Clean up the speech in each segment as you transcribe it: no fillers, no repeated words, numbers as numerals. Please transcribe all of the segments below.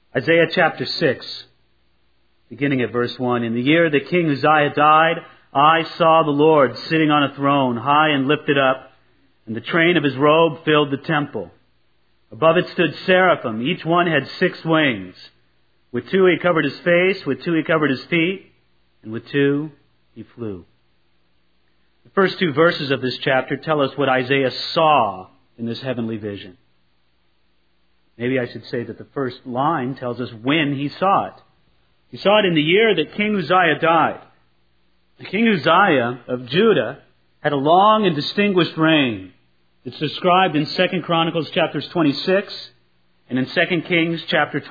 Isaiah chapter 6, beginning at verse 1. In the year that King Uzziah died, I saw the Lord sitting on a throne, high and lifted up, and the train of his robe filled the temple. Above it stood seraphim. Each one had 6 wings. With 2 he covered his face, with 2 he covered his feet, and with 2 he flew. The first 2 verses of this chapter tell us what Isaiah saw in this heavenly vision. Maybe I should say that the first line tells us when he saw it. He saw it in the year that King Uzziah died. King Uzziah of Judah had a long and distinguished reign. It's described in 2 Chronicles chapters 26 and in 2 Kings chapter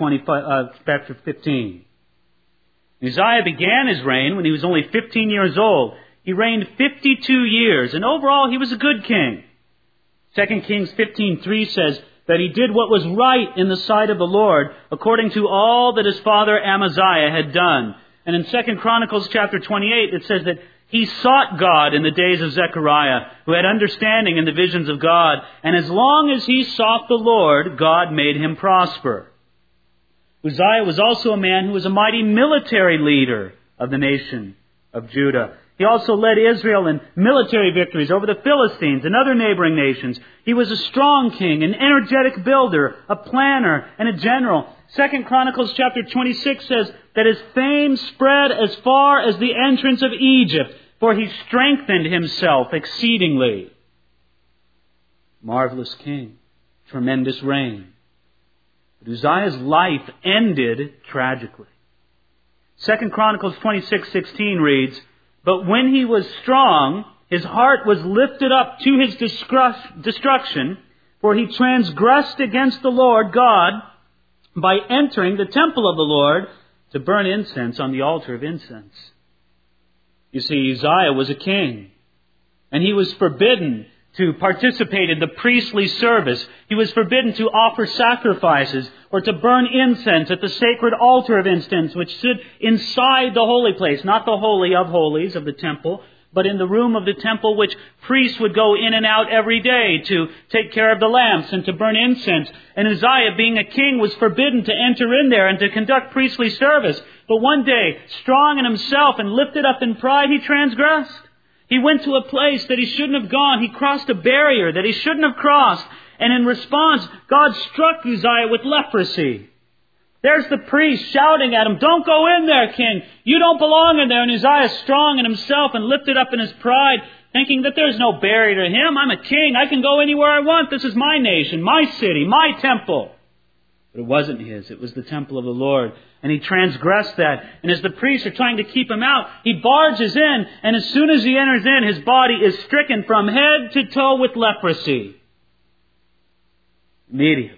15. Uzziah began his reign when he was only 15 years old. He reigned 52 years, and overall he was a good king. 2 Kings 15:3 says that he did what was right in the sight of the Lord, according to all that his father Amaziah had done. And in 2 Chronicles chapter 28, it says that he sought God in the days of Zechariah, who had understanding in the visions of God. And as long as he sought the Lord, God made him prosper. Uzziah was also a man who was a mighty military leader of the nation of Judah. He also led Israel in military victories over the Philistines and other neighboring nations. He was a strong king, an energetic builder, a planner, and a general. 2 Chronicles chapter 26 says that his fame spread as far as the entrance of Egypt, for he strengthened himself exceedingly. Marvelous king, tremendous reign. But Uzziah's life ended tragically. 2 Chronicles 26:16 reads, "But when he was strong, his heart was lifted up to his destruction, for he transgressed against the Lord God by entering the temple of the Lord to burn incense on the altar of incense." You see, Uzziah was a king, and he was forbidden to participate in the priestly service. He was forbidden to offer sacrifices or to burn incense at the sacred altar of incense, which stood inside the holy place, not the holy of holies of the temple, but in the room of the temple which priests would go in and out every day to take care of the lamps and to burn incense. And Uzziah, being a king, was forbidden to enter in there and to conduct priestly service. But one day, strong in himself and lifted up in pride, he transgressed. He went to a place that he shouldn't have gone. He crossed a barrier that he shouldn't have crossed. And in response, God struck Uzziah with leprosy. There's the priest shouting at him, "Don't go in there, king. You don't belong in there." And Uzziah, strong in himself and lifted up in his pride, thinking that there's no barrier to him. I'm a king. I can go anywhere I want. This is my nation, my city, my temple. But it wasn't his. It was the temple of the Lord. And he transgressed that. And as the priests are trying to keep him out, he barges in. And as soon as he enters in, his body is stricken from head to toe with leprosy. Immediately.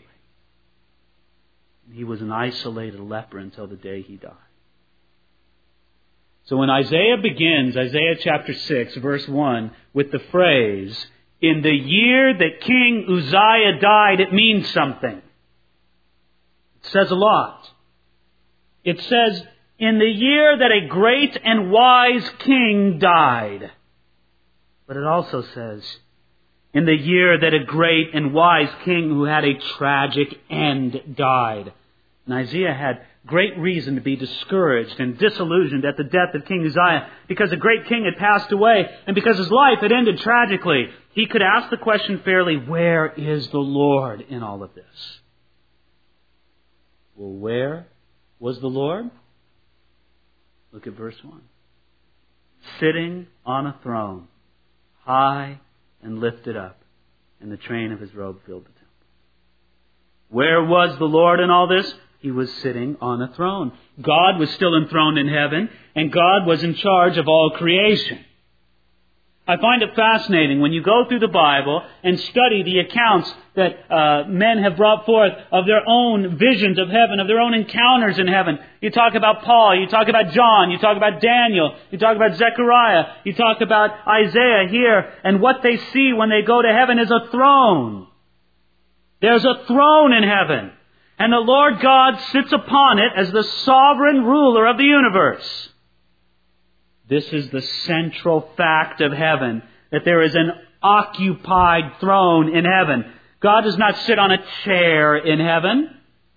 He was an isolated leper until the day he died. So when Isaiah begins, Isaiah chapter 6, verse 1, with the phrase, "In the year that King Uzziah died," it means something. It says a lot. It says, "In the year that a great and wise king died." But it also says, "In the year that a great and wise king who had a tragic end died." And Isaiah had great reason to be discouraged and disillusioned at the death of King Uzziah, because a great king had passed away and because his life had ended tragically. He could ask the question fairly, where is the Lord in all of this? Well, where was the Lord? Look at verse 1. "Sitting on a throne, high and lifted up, and the train of his robe filled the temple." Where was the Lord in all this? He was sitting on a throne. God was still enthroned in heaven, and God was in charge of all creation. I find it fascinating when you go through the Bible and study the accounts that men have brought forth of their own visions of heaven, of their own encounters in heaven. You talk about Paul, you talk about John, you talk about Daniel, you talk about Zechariah, you talk about Isaiah here, and what they see when they go to heaven is a throne. There's a throne in heaven, and the Lord God sits upon it as the sovereign ruler of the universe. This is the central fact of heaven, that there is an occupied throne in heaven. God does not sit on a chair in heaven.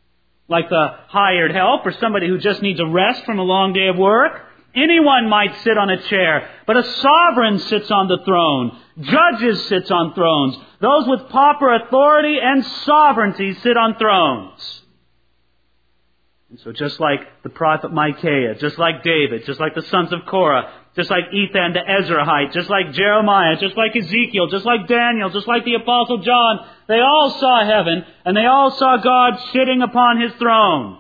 like the hired help or somebody who just needs a rest from a long day of work. Anyone might sit on a chair, but a sovereign sits on the throne. Judges sit on thrones. Those with proper authority and sovereignty sit on thrones. And so just like the prophet Micaiah, just like David, just like the sons of Korah, just like Ethan the Ezrahite, just like Jeremiah, just like Ezekiel, just like Daniel, just like the Apostle John, they all saw heaven, and they all saw God sitting upon His throne.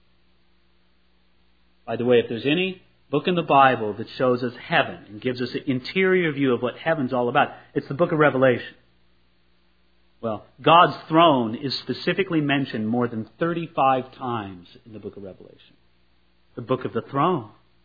By the way, if there's any book in the Bible that shows us heaven and gives us an interior view of what heaven's all about, it's the book of Revelation. Well, God's throne is specifically mentioned more than 35 times in the book of Revelation. The book of the throne.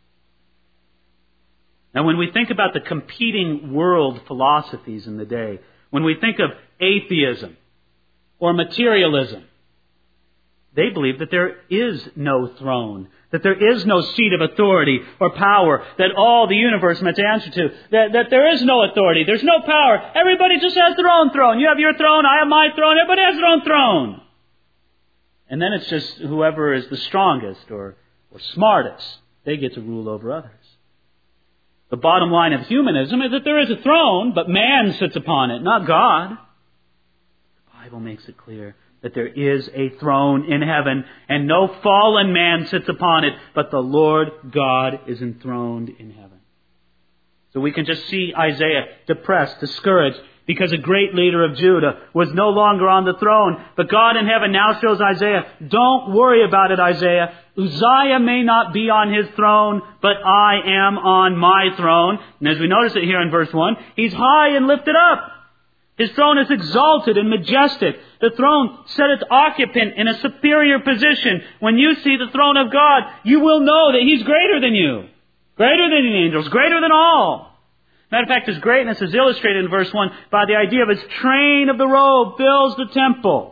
Now, when we think about the competing world philosophies in the day, when we think of atheism or materialism, they believe that there is no throne, that there is no seat of authority or power, that all the universe must answer to, that there is no authority, there's no power. Everybody just has their own throne. You have your throne, I have my throne, everybody has their own throne. And then it's just whoever is the strongest or smartest, they get to rule over others. The bottom line of humanism is that there is a throne, but man sits upon it, not God. The Bible makes it clear that there is a throne in heaven, and no fallen man sits upon it, but the Lord God is enthroned in heaven. So we can just see Isaiah depressed, discouraged, because a great leader of Judah was no longer on the throne. But God in heaven now shows Isaiah, don't worry about it, Isaiah. Uzziah may not be on his throne, but I am on my throne. And as we notice it here in verse 1, He's high and lifted up. His throne is exalted and majestic. The throne set its occupant in a superior position. When you see the throne of God, you will know that He's greater than you. Greater than the angels. Greater than all. Matter of fact, His greatness is illustrated in verse 1 by the idea of His train of the robe fills the temple.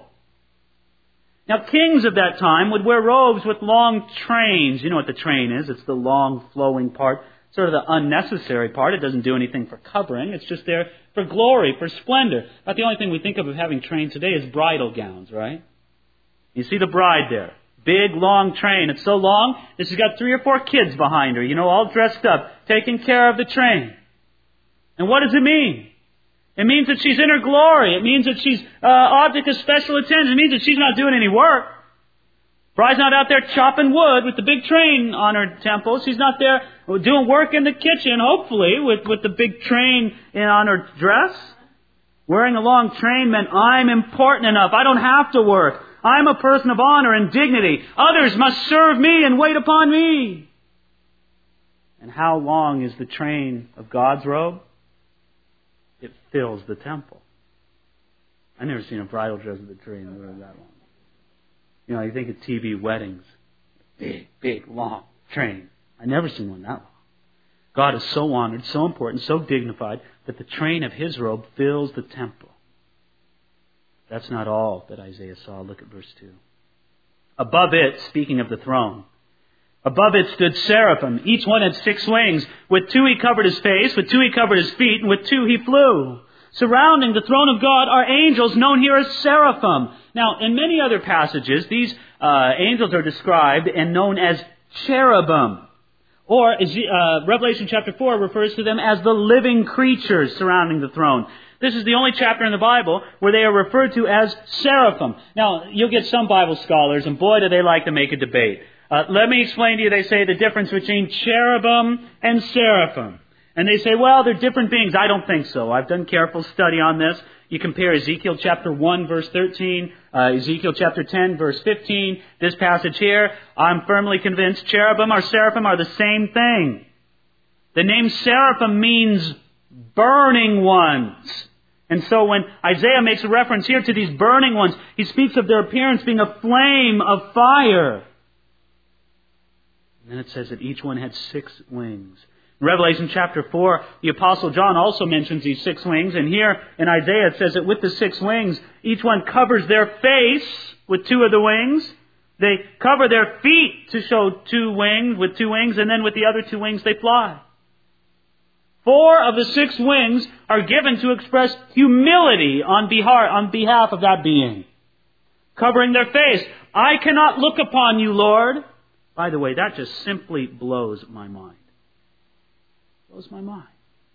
Now, kings of that time would wear robes with long trains. You know what the train is. It's the long flowing part, sort of the unnecessary part. It doesn't do anything for covering. It's just there for glory, for splendor. But the only thing we think of having trains today is bridal gowns, right? You see the bride there. Big, long train. It's so long that she's got 3 or 4 kids behind her, all dressed up, taking care of the train. And what does it mean? It means that she's in her glory. It means that she's object of special attention. It means that she's not doing any work. Bride's not out there chopping wood with the big train on her temple. She's not there doing work in the kitchen, hopefully, with the big train on her dress. Wearing a long train meant I'm important enough. I don't have to work. I'm a person of honor and dignity. Others must serve me and wait upon me. And how long is the train of God's robe? It fills the temple. I've never seen a bridal dress with a train that was that long. You think of TV weddings. Big, long train. I've never seen one that long. God is so honored, so important, so dignified that the train of His robe fills the temple. That's not all that Isaiah saw. Look at verse 2. Above it, speaking of the throne, above it stood seraphim. Each one had 6 wings. With 2 he covered his face, with 2 he covered his feet, and with 2 he flew. Surrounding the throne of God are angels known here as seraphim. Now, in many other passages, these angels are described and known as cherubim. Or Revelation chapter 4 refers to them as the living creatures surrounding the throne. This is the only chapter in the Bible where they are referred to as seraphim. Now, you'll get some Bible scholars, and boy, do they like to make a debate. Let me explain to you, they say, the difference between cherubim and seraphim. And they say, well, they're different beings. I don't think so. I've done careful study on this. You compare Ezekiel chapter 1, verse 13, Ezekiel chapter 10, verse 15, this passage here. I'm firmly convinced cherubim or seraphim are the same thing. The name seraphim means burning ones. And so when Isaiah makes a reference here to these burning ones, he speaks of their appearance being a flame of fire. And then it says that each one had 6 wings. In Revelation chapter 4, the Apostle John also mentions these 6 wings. And here in Isaiah it says that with the 6 wings, each one covers their face with 2 of the wings. They cover their feet to show 2 wings with 2 wings. And then with the other 2 wings they fly. 4 of the 6 wings are given to express humility on behalf of that being. Covering their face. I cannot look upon you, Lord. By the way, that just simply blows my mind. Blows my mind.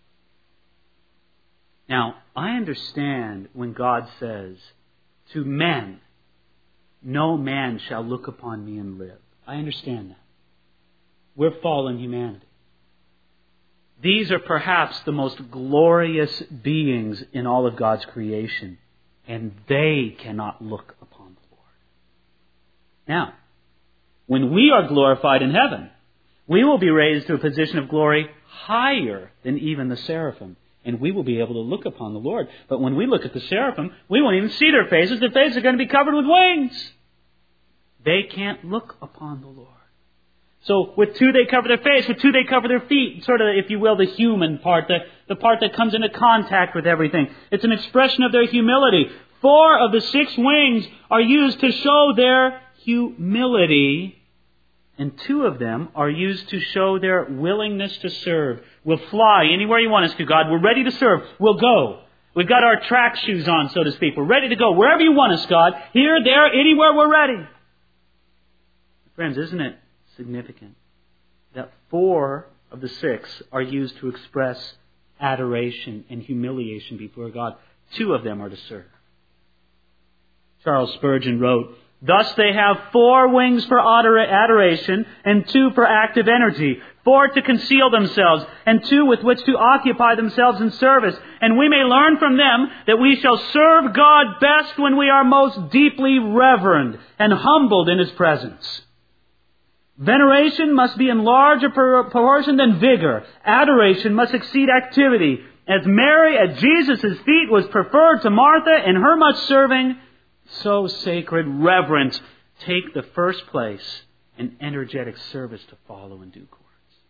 Now, I understand when God says, to men, no man shall look upon me and live. I understand that. We're fallen humanity. These are perhaps the most glorious beings in all of God's creation, and they cannot look upon the Lord. Now, when we are glorified in heaven, we will be raised to a position of glory higher than even the seraphim, and we will be able to look upon the Lord. But when we look at the seraphim, we won't even see their faces. Their faces are going to be covered with wings. They can't look upon the Lord. So with two they cover their face, with two they cover their feet, sort of, if you will, the human part, the part that comes into contact with everything. It's an expression of their humility. 4 of the 6 wings are used to show their humility, and 2 of them are used to show their willingness to serve. We'll fly anywhere you want us to, God. We're ready to serve. We'll go. We've got our track shoes on, so to speak. We're ready to go. Wherever you want us, God. Here, there, anywhere, we're ready. Friends, isn't it significant that 4 of the 6 are used to express adoration and humiliation before God? 2 of them are to serve. Charles Spurgeon wrote, "Thus they have 4 wings for adoration and 2 for active energy, 4 to conceal themselves and 2 with which to occupy themselves in service. And we may learn from them that we shall serve God best when we are most deeply reverend and humbled in His presence. Veneration must be in larger proportion than vigor. Adoration must exceed activity. As Mary at Jesus' feet was preferred to Martha in her much serving, so sacred reverence take the first place and energetic service to follow in due course."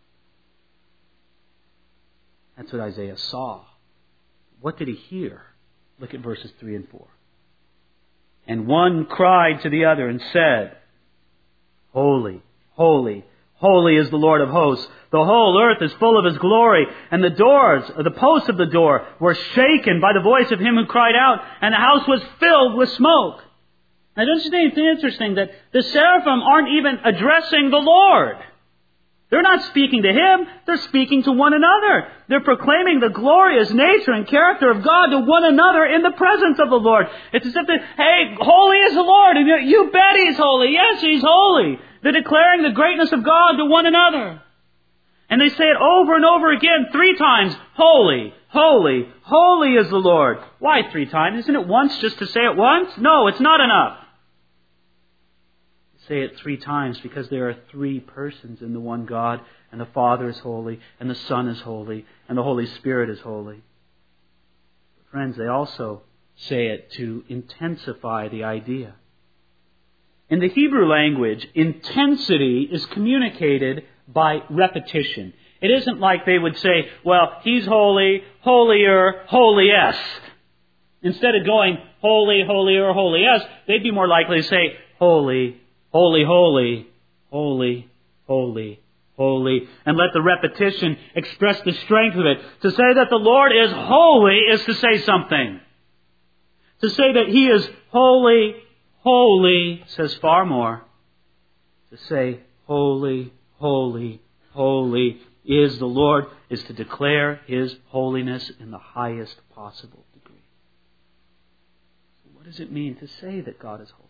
That's what Isaiah saw. What did he hear? Look at verses 3 and 4. "And one cried to the other and said, Holy, holy, holy is the Lord of hosts. The whole earth is full of His glory. And the doors, or the posts of the door, were shaken by the voice of him who cried out, and the house was filled with smoke." Now, don't you think it's interesting that the seraphim aren't even addressing the Lord? They're not speaking to Him. They're speaking to one another. They're proclaiming the glorious nature and character of God to one another in the presence of the Lord. It's as if hey, holy is the Lord. And you bet He's holy. Yes, He's holy. They're declaring the greatness of God to one another. And they say it over and over again 3 times. Holy, holy, holy is the Lord. Why 3 times? Isn't it once just to say it once? No, it's not enough. Say it 3 times because there are 3 persons in the one God, and the Father is holy, and the Son is holy, and the Holy Spirit is holy. Friends, they also say it to intensify the idea. In the Hebrew language, intensity is communicated by repetition. It isn't like they would say, well, He's holy, holier, holiest. Instead of going holy, holier, holiest, they'd be more likely to say holy, holy, holy, holy, holy, holy. And let the repetition express the strength of it. To say that the Lord is holy is to say something. To say that He is holy, holy says far more. To say holy, holy, holy is the Lord is to declare His holiness in the highest possible degree. So what does it mean to say that God is holy?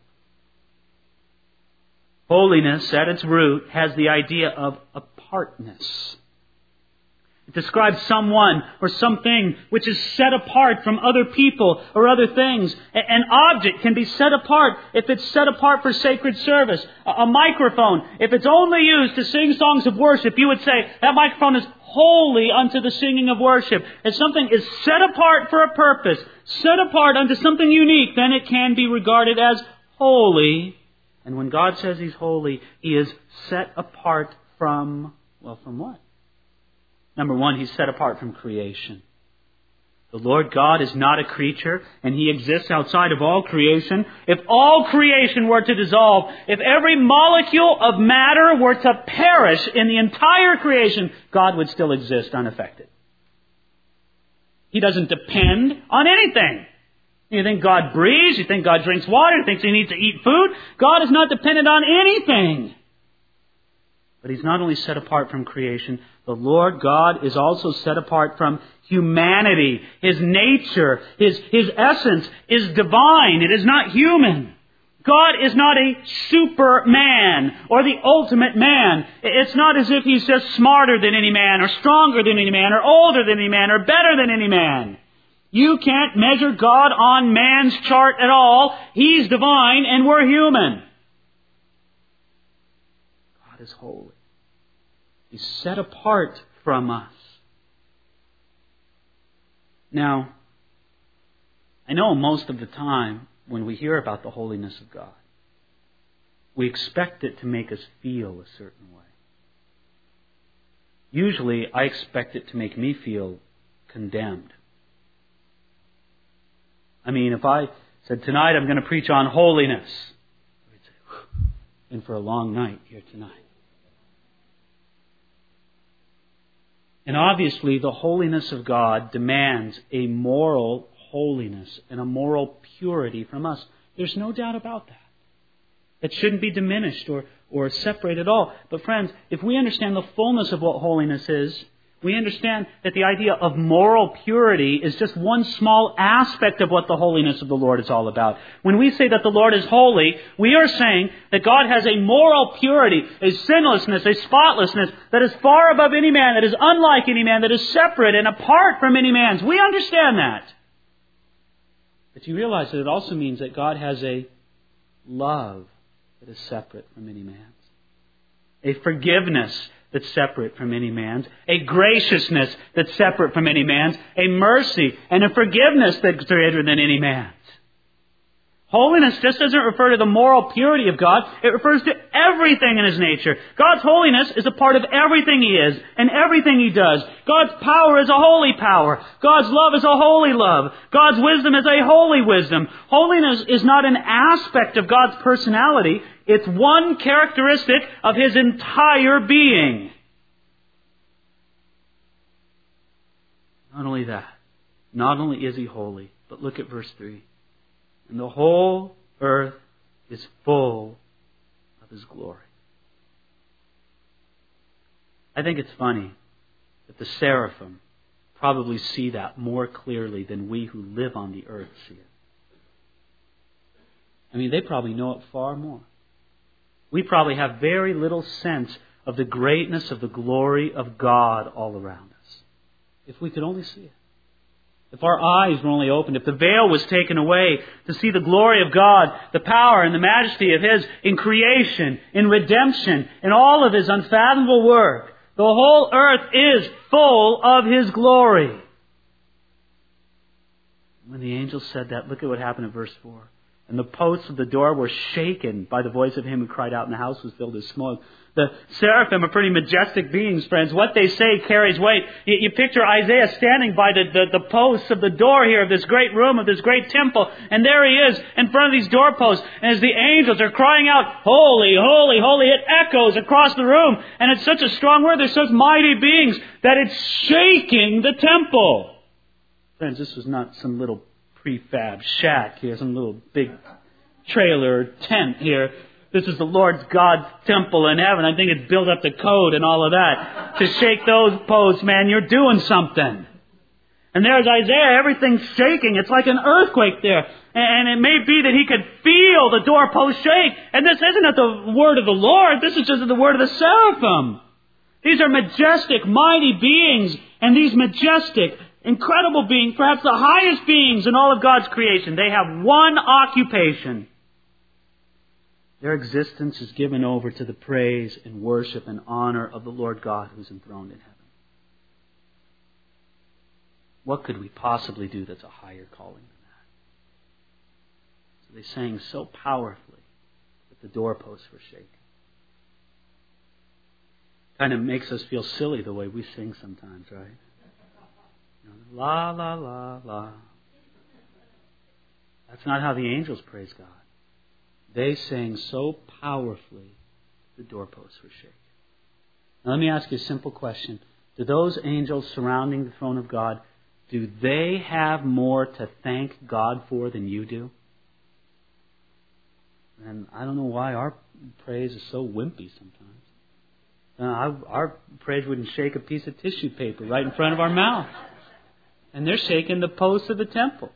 Holiness, at its root, has the idea of apartness. It describes someone or something which is set apart from other people or other things. An object can be set apart if it's set apart for sacred service. A microphone, if it's only used to sing songs of worship, you would say that microphone is holy unto the singing of worship. If something is set apart for a purpose, set apart unto something unique, then it can be regarded as holy. And when God says He's holy, He is set apart from what? Number 1, He's set apart from creation. The Lord God is not a creature, and He exists outside of all creation. If all creation were to dissolve, if every molecule of matter were to perish in the entire creation, God would still exist unaffected. He doesn't depend on anything. You think God breathes? You think God drinks water? You think He needs to eat food? God is not dependent on anything. But He's not only set apart from creation, the Lord God is also set apart from humanity. His nature, His essence is divine. It is not human. God is not a superman or the ultimate man. It's not as if He's just smarter than any man or stronger than any man or older than any man or better than any man. You can't measure God on man's chart at all. He's divine and we're human. God is holy. He's set apart from us. Now, I know most of the time when we hear about the holiness of God, we expect it to make us feel a certain way. Usually, I expect it to make me feel condemned. I mean, if I said, tonight I'm going to preach on holiness, I'd say, in for a long night here tonight. And obviously, the holiness of God demands a moral holiness and a moral purity from us. There's no doubt about that. That shouldn't be diminished or separated at all. But friends, if we understand the fullness of what holiness is, we understand that the idea of moral purity is just one small aspect of what the holiness of the Lord is all about. When we say that the Lord is holy, we are saying that God has a moral purity, a sinlessness, a spotlessness that is far above any man, that is unlike any man, that is separate and apart from any man's. We understand that. But you realize that it also means that God has a love that is separate from any man's, a forgiveness that's separate from any man's, a graciousness that's separate from any man's, a mercy and a forgiveness that's greater than any man's. Holiness just doesn't refer to the moral purity of God. It refers to everything in His nature. God's holiness is a part of everything He is and everything He does. God's power is a holy power. God's love is a holy love. God's wisdom is a holy wisdom. Holiness is not an aspect of God's personality. It's one characteristic of His entire being. Not only that, not only is He holy, but look at verse 3. And the whole earth is full of His glory. I think it's funny that the seraphim probably see that more clearly than we who live on the earth see it. I mean, they probably know it far more. We probably have very little sense of the greatness of the glory of God all around us. If we could only see it. If our eyes were only opened, if the veil was taken away to see the glory of God, the power and the majesty of His in creation, in redemption, in all of His unfathomable work, the whole earth is full of His glory. When the angel said that, look at what happened in verse 4. And the posts of the door were shaken by the voice of Him who cried out, and the house was filled with smoke. The seraphim are pretty majestic beings, friends. What they say carries weight. You picture Isaiah standing by the posts of the door here of this great room, of this great temple. And there he is in front of these doorposts. And as the angels are crying out, holy, holy, holy, it echoes across the room. And it's such a strong word. They're such mighty beings that it's shaking the temple. Friends, this was not some little prefab shack here, some little big trailer or tent here. This is the Lord's God's temple in heaven. I think it's built up to code and all of that. To shake those posts, man, you're doing something. And there's Isaiah, everything's shaking. It's like an earthquake there. And it may be that he could feel the doorpost shake. And this isn't the word of the Lord. This is just the word of the seraphim. These are majestic, mighty beings. And these majestic, incredible beings, perhaps the highest beings in all of God's creation, they have one occupation. Their existence is given over to the praise and worship and honor of the Lord God who's enthroned in heaven. What could we possibly do that's a higher calling than that? So they sang so powerfully that the doorposts were shaken. Kind of makes us feel silly the way we sing sometimes, right? La, la, la, la. That's not how the angels praise God. They sang so powerfully, the doorposts were shaken. Now let me ask you a simple question. Do those angels surrounding the throne of God, do they have more to thank God for than you do? And I don't know why our praise is so wimpy sometimes. Our praise wouldn't shake a piece of tissue paper right in front of our mouth. And they're shaking the posts of the temple.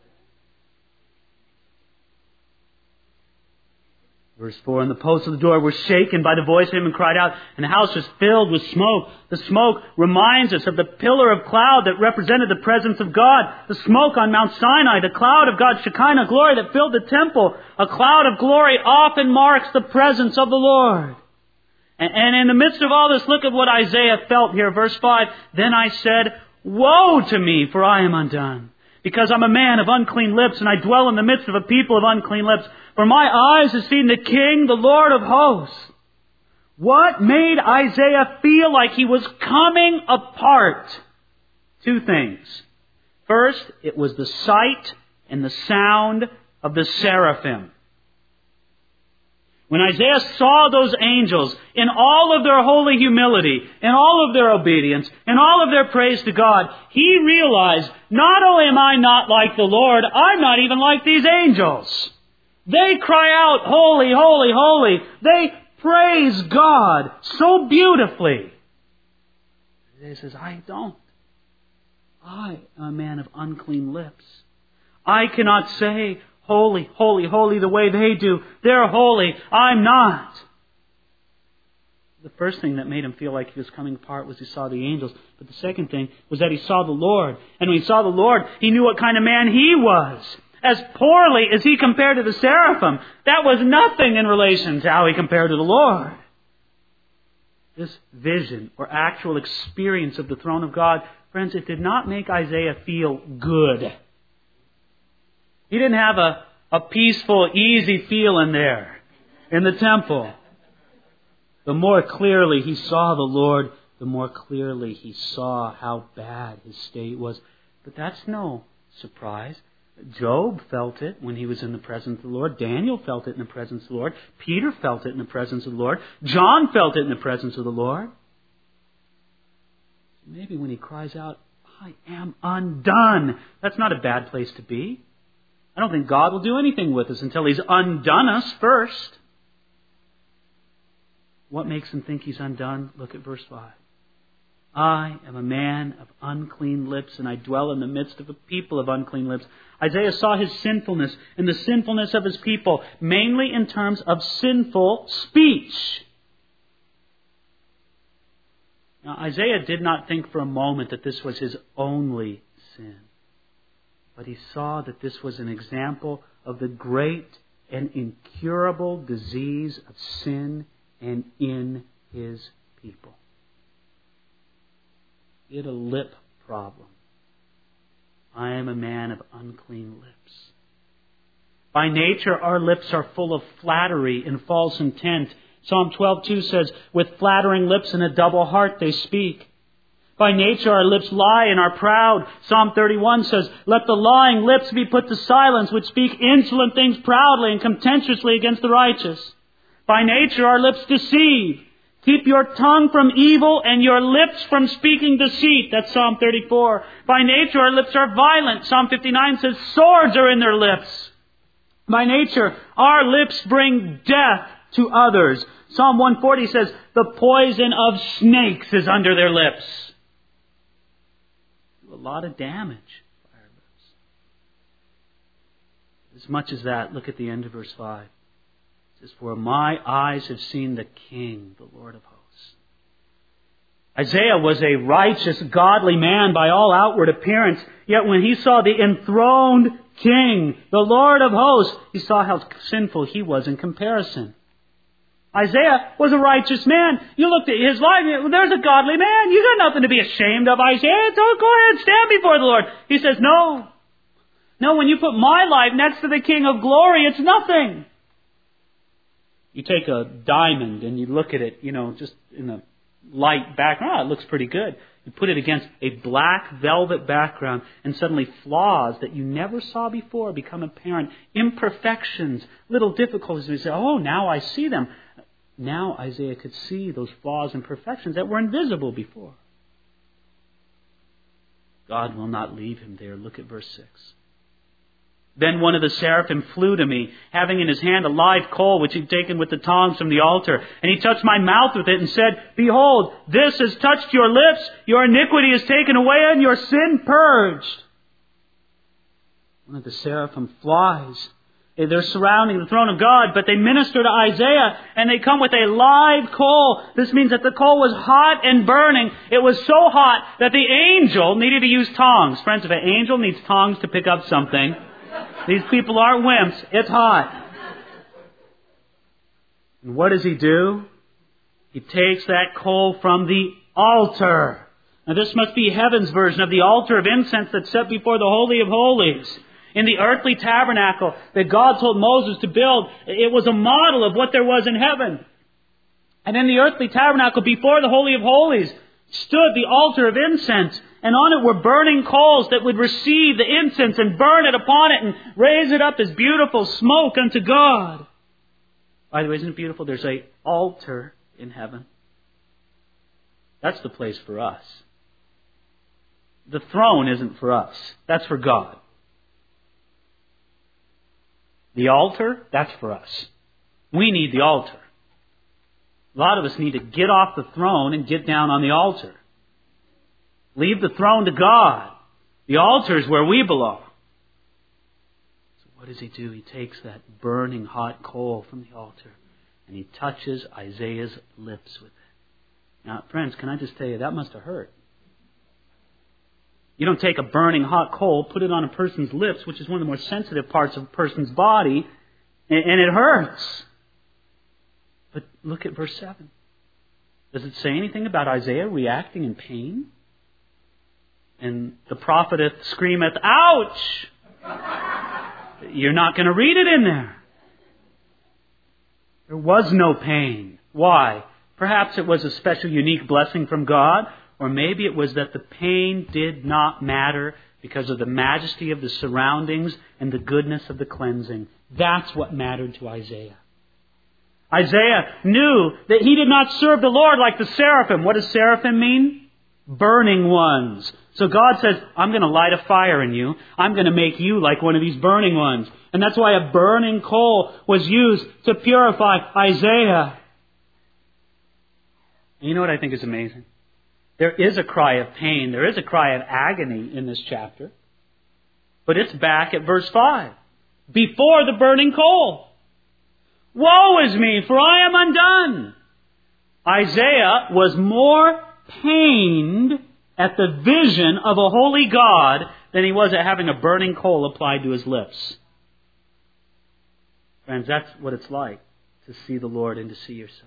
Verse 4, and the posts of the door were shaken by the voice of him and cried out, and the house was filled with smoke. The smoke reminds us of the pillar of cloud that represented the presence of God. The smoke on Mount Sinai, the cloud of God's Shekinah glory that filled the temple. A cloud of glory often marks the presence of the Lord. And in the midst of all this, look at what Isaiah felt here. Verse 5, then I said, woe to me, for I am undone, because I'm a man of unclean lips, and I dwell in the midst of a people of unclean lips. For my eyes have seen the King, the Lord of hosts. What made Isaiah feel like he was coming apart? Two things. First, it was the sight and the sound of the seraphim. When Isaiah saw those angels in all of their holy humility, in all of their obedience, in all of their praise to God, he realized, not only am I not like the Lord, I'm not even like these angels. They cry out, holy, holy, holy. They praise God so beautifully. He says, I don't. I am a man of unclean lips. I cannot say, holy, holy, holy the way they do. They're holy. I'm not. The first thing that made him feel like he was coming apart was he saw the angels. But the second thing was that he saw the Lord. And when he saw the Lord, he knew what kind of man he was. As poorly as he compared to the seraphim, that was nothing in relation to how he compared to the Lord. This vision or actual experience of the throne of God, friends, it did not make Isaiah feel good. He didn't have a peaceful, easy feeling there in the temple. The more clearly he saw the Lord, the more clearly he saw how bad his state was. But that's no surprise. Job felt it when he was in the presence of the Lord. Daniel felt it in the presence of the Lord. Peter felt it in the presence of the Lord. John felt it in the presence of the Lord. Maybe when he cries out, I am undone, that's not a bad place to be. I don't think God will do anything with us until He's undone us first. What makes him think he's undone? Look at verse 5. I am a man of unclean lips, and I dwell in the midst of a people of unclean lips. Isaiah saw his sinfulness and the sinfulness of his people, mainly in terms of sinful speech. Now, Isaiah did not think for a moment that this was his only sin. But he saw that this was an example of the great and incurable disease of sin and in his people. He had a lip problem. I am a man of unclean lips. By nature, our lips are full of flattery and false intent. Psalm 12:2 says, with flattering lips and a double heart they speak. By nature, our lips lie and are proud. Psalm 31 says, let the lying lips be put to silence, which speak insolent things proudly and contemptuously against the righteous. By nature, our lips deceive. Keep your tongue from evil and your lips from speaking deceit. That's Psalm 34. By nature, our lips are violent. Psalm 59 says, swords are in their lips. By nature, our lips bring death to others. Psalm 140 says, the poison of snakes is under their lips. A lot of damage by our lips. As much as that, look at the end of verse 5. It says, for my eyes have seen the King, the Lord of hosts. Isaiah was a righteous, godly man by all outward appearance. Yet when he saw the enthroned King, the Lord of hosts, he saw how sinful he was in comparison. Isaiah was a righteous man. You looked at his life, there's a godly man. You got nothing to be ashamed of, Isaiah. Don't go ahead, stand before the Lord. He says, no. No, when you put my life next to the King of glory, it's nothing. You take a diamond and you look at it, just in a light background. It looks pretty good. You put it against a black velvet background, and suddenly flaws that you never saw before become apparent. Imperfections, little difficulties. You say, oh, now I see them. Now Isaiah could see those flaws and imperfections that were invisible before. God will not leave him there. Look at verse 6. Then one of the seraphim flew to me, having in his hand a live coal which he'd taken with the tongs from the altar. And he touched my mouth with it and said, Behold, this has touched your lips. Your iniquity is taken away and your sin purged. One of the seraphim flies. They're surrounding the throne of God, but they minister to Isaiah and they come with a live coal. This means that the coal was hot and burning. It was so hot that the angel needed to use tongs. Friends, if an angel needs tongs to pick up something, these people aren't wimps. It's hot. And what does he do? He takes that coal from the altar. Now this must be heaven's version of the altar of incense that's set before the Holy of Holies. In the earthly tabernacle that God told Moses to build, it was a model of what there was in heaven. And in the earthly tabernacle before the Holy of Holies stood the altar of incense. And on it were burning coals that would receive the incense and burn it upon it and raise it up as beautiful smoke unto God. By the way, isn't it beautiful? There's an altar in heaven. That's the place for us. The throne isn't for us. That's for God. The altar, that's for us. We need the altar. A lot of us need to get off the throne and get down on the altar. Leave the throne to God. The altar is where we belong. So what does he do? He takes that burning hot coal from the altar and he touches Isaiah's lips with it. Now, friends, can I just tell you, that must have hurt. You don't take a burning hot coal, put it on a person's lips, which is one of the more sensitive parts of a person's body, and it hurts. But look at verse 7. Does it say anything about Isaiah reacting in pain? And the propheteth screameth, ouch! You're not going to read it in there. There was no pain. Why? Perhaps it was a special, unique blessing from God. Or maybe it was that the pain did not matter because of the majesty of the surroundings and the goodness of the cleansing. That's what mattered to Isaiah. Isaiah knew that he did not serve the Lord like the seraphim. What does seraphim mean? Burning ones. So God says, I'm going to light a fire in you. I'm going to make you like one of these burning ones. And that's why a burning coal was used to purify Isaiah. And you know what I think is amazing? There is a cry of pain. There is a cry of agony in this chapter. But it's back at verse 5. Before the burning coal. Woe is me, for I am undone. Isaiah was more pained at the vision of a holy God than he was at having a burning coal applied to his lips. Friends, that's what it's like to see the Lord and to see yourself.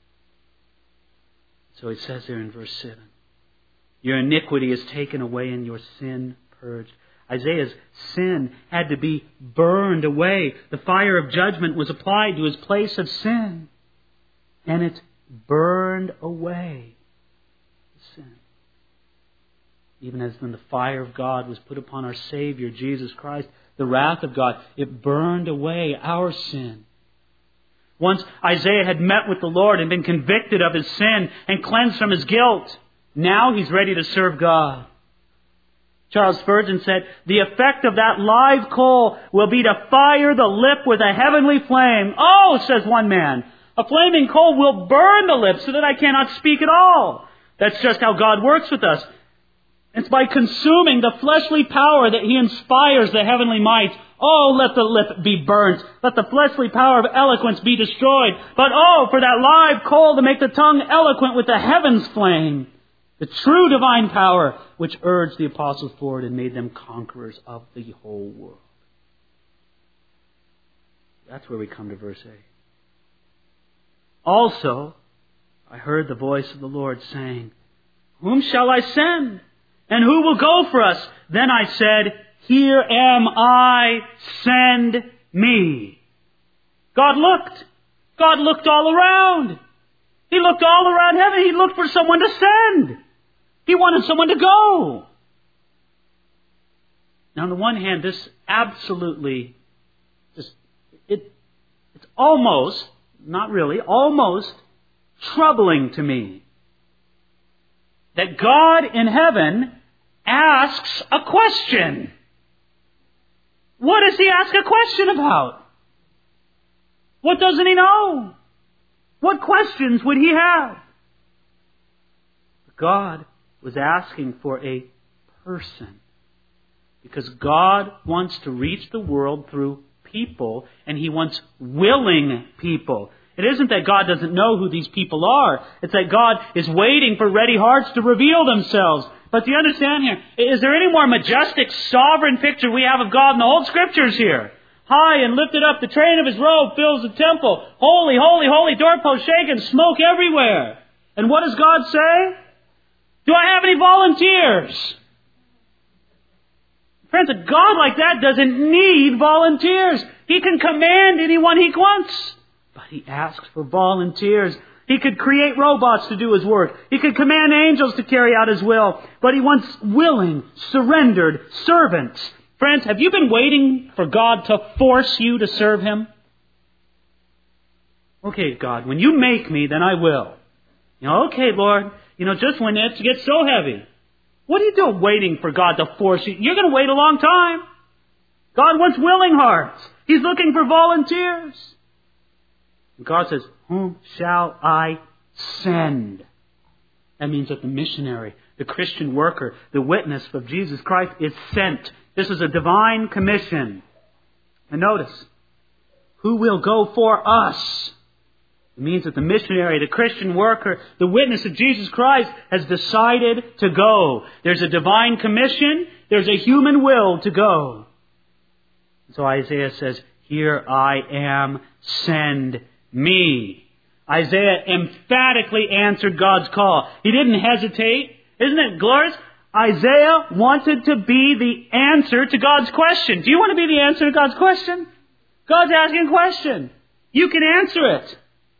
So he says there in verse 7, your iniquity is taken away and your sin purged. Isaiah's sin had to be burned away. The fire of judgment was applied to his place of sin. And it burned away the sin. Even as when the fire of God was put upon our Savior, Jesus Christ, the wrath of God, it burned away our sin. Once Isaiah had met with the Lord and been convicted of his sin and cleansed from his guilt, now he's ready to serve God. Charles Spurgeon said, the effect of that live coal will be to fire the lip with a heavenly flame. Oh, says one man, a flaming coal will burn the lips so that I cannot speak at all. That's just how God works with us. It's by consuming the fleshly power that He inspires the heavenly might. Oh, let the lip be burnt. Let the fleshly power of eloquence be destroyed. But oh, for that live coal to make the tongue eloquent with the heaven's flame. The true divine power which urged the apostles forward and made them conquerors of the whole world. That's where we come to verse 8. Also, I heard the voice of the Lord saying, whom shall I send? And who will go for us? Then I said, here am I, send me. God looked. God looked all around. He looked all around heaven. He looked for someone to send. He wanted someone to go. Now, on the one hand, this absolutely, it's almost, not really, almost troubling to me that God in heaven asks a question. What does he ask a question about? What doesn't he know? What questions would he have? God was asking for a person. Because God wants to reach the world through people, and He wants willing people. It isn't that God doesn't know who these people are. It's that God is waiting for ready hearts to reveal themselves. But do you understand here? Is there any more majestic, sovereign picture we have of God in the whole Scriptures here? High and lifted up, the train of His robe fills the temple. Holy, holy, holy, doorpost shaken, smoke everywhere. And what does God say? Do I have any volunteers? Friends, a God like that doesn't need volunteers. He can command anyone He wants. But He asks for volunteers. He could create robots to do His work. He could command angels to carry out His will. But He wants willing, surrendered servants. Friends, have you been waiting for God to force you to serve Him? Okay, God, when you make me, then I will. Okay, Lord, just when it gets so heavy. What are you doing waiting for God to force you? You're going to wait a long time. God wants willing hearts. He's looking for volunteers. And God says, whom shall I send? That means that the missionary, the Christian worker, the witness of Jesus Christ is sent. This is a divine commission. And notice, who will go for us? It means that the missionary, the Christian worker, the witness of Jesus Christ has decided to go. There's a divine commission. There's a human will to go. So Isaiah says, here I am, send me. Isaiah emphatically answered God's call. He didn't hesitate. Isn't it glorious? Isaiah wanted to be the answer to God's question. Do you want to be the answer to God's question? God's asking a question. You can answer it.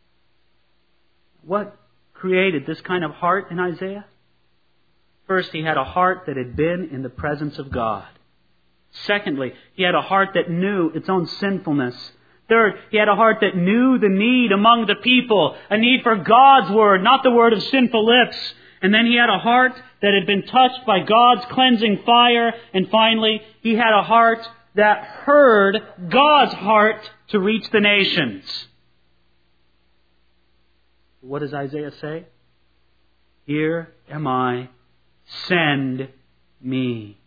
What created this kind of heart in Isaiah? First, he had a heart that had been in the presence of God. Secondly, he had a heart that knew its own sinfulness. Third, he had a heart that knew the need among the people, a need for God's word, not the word of sinful lips. And then he had a heart that had been touched by God's cleansing fire. And finally, he had a heart that heard God's heart to reach the nations. What does Isaiah say? Here am I, send me.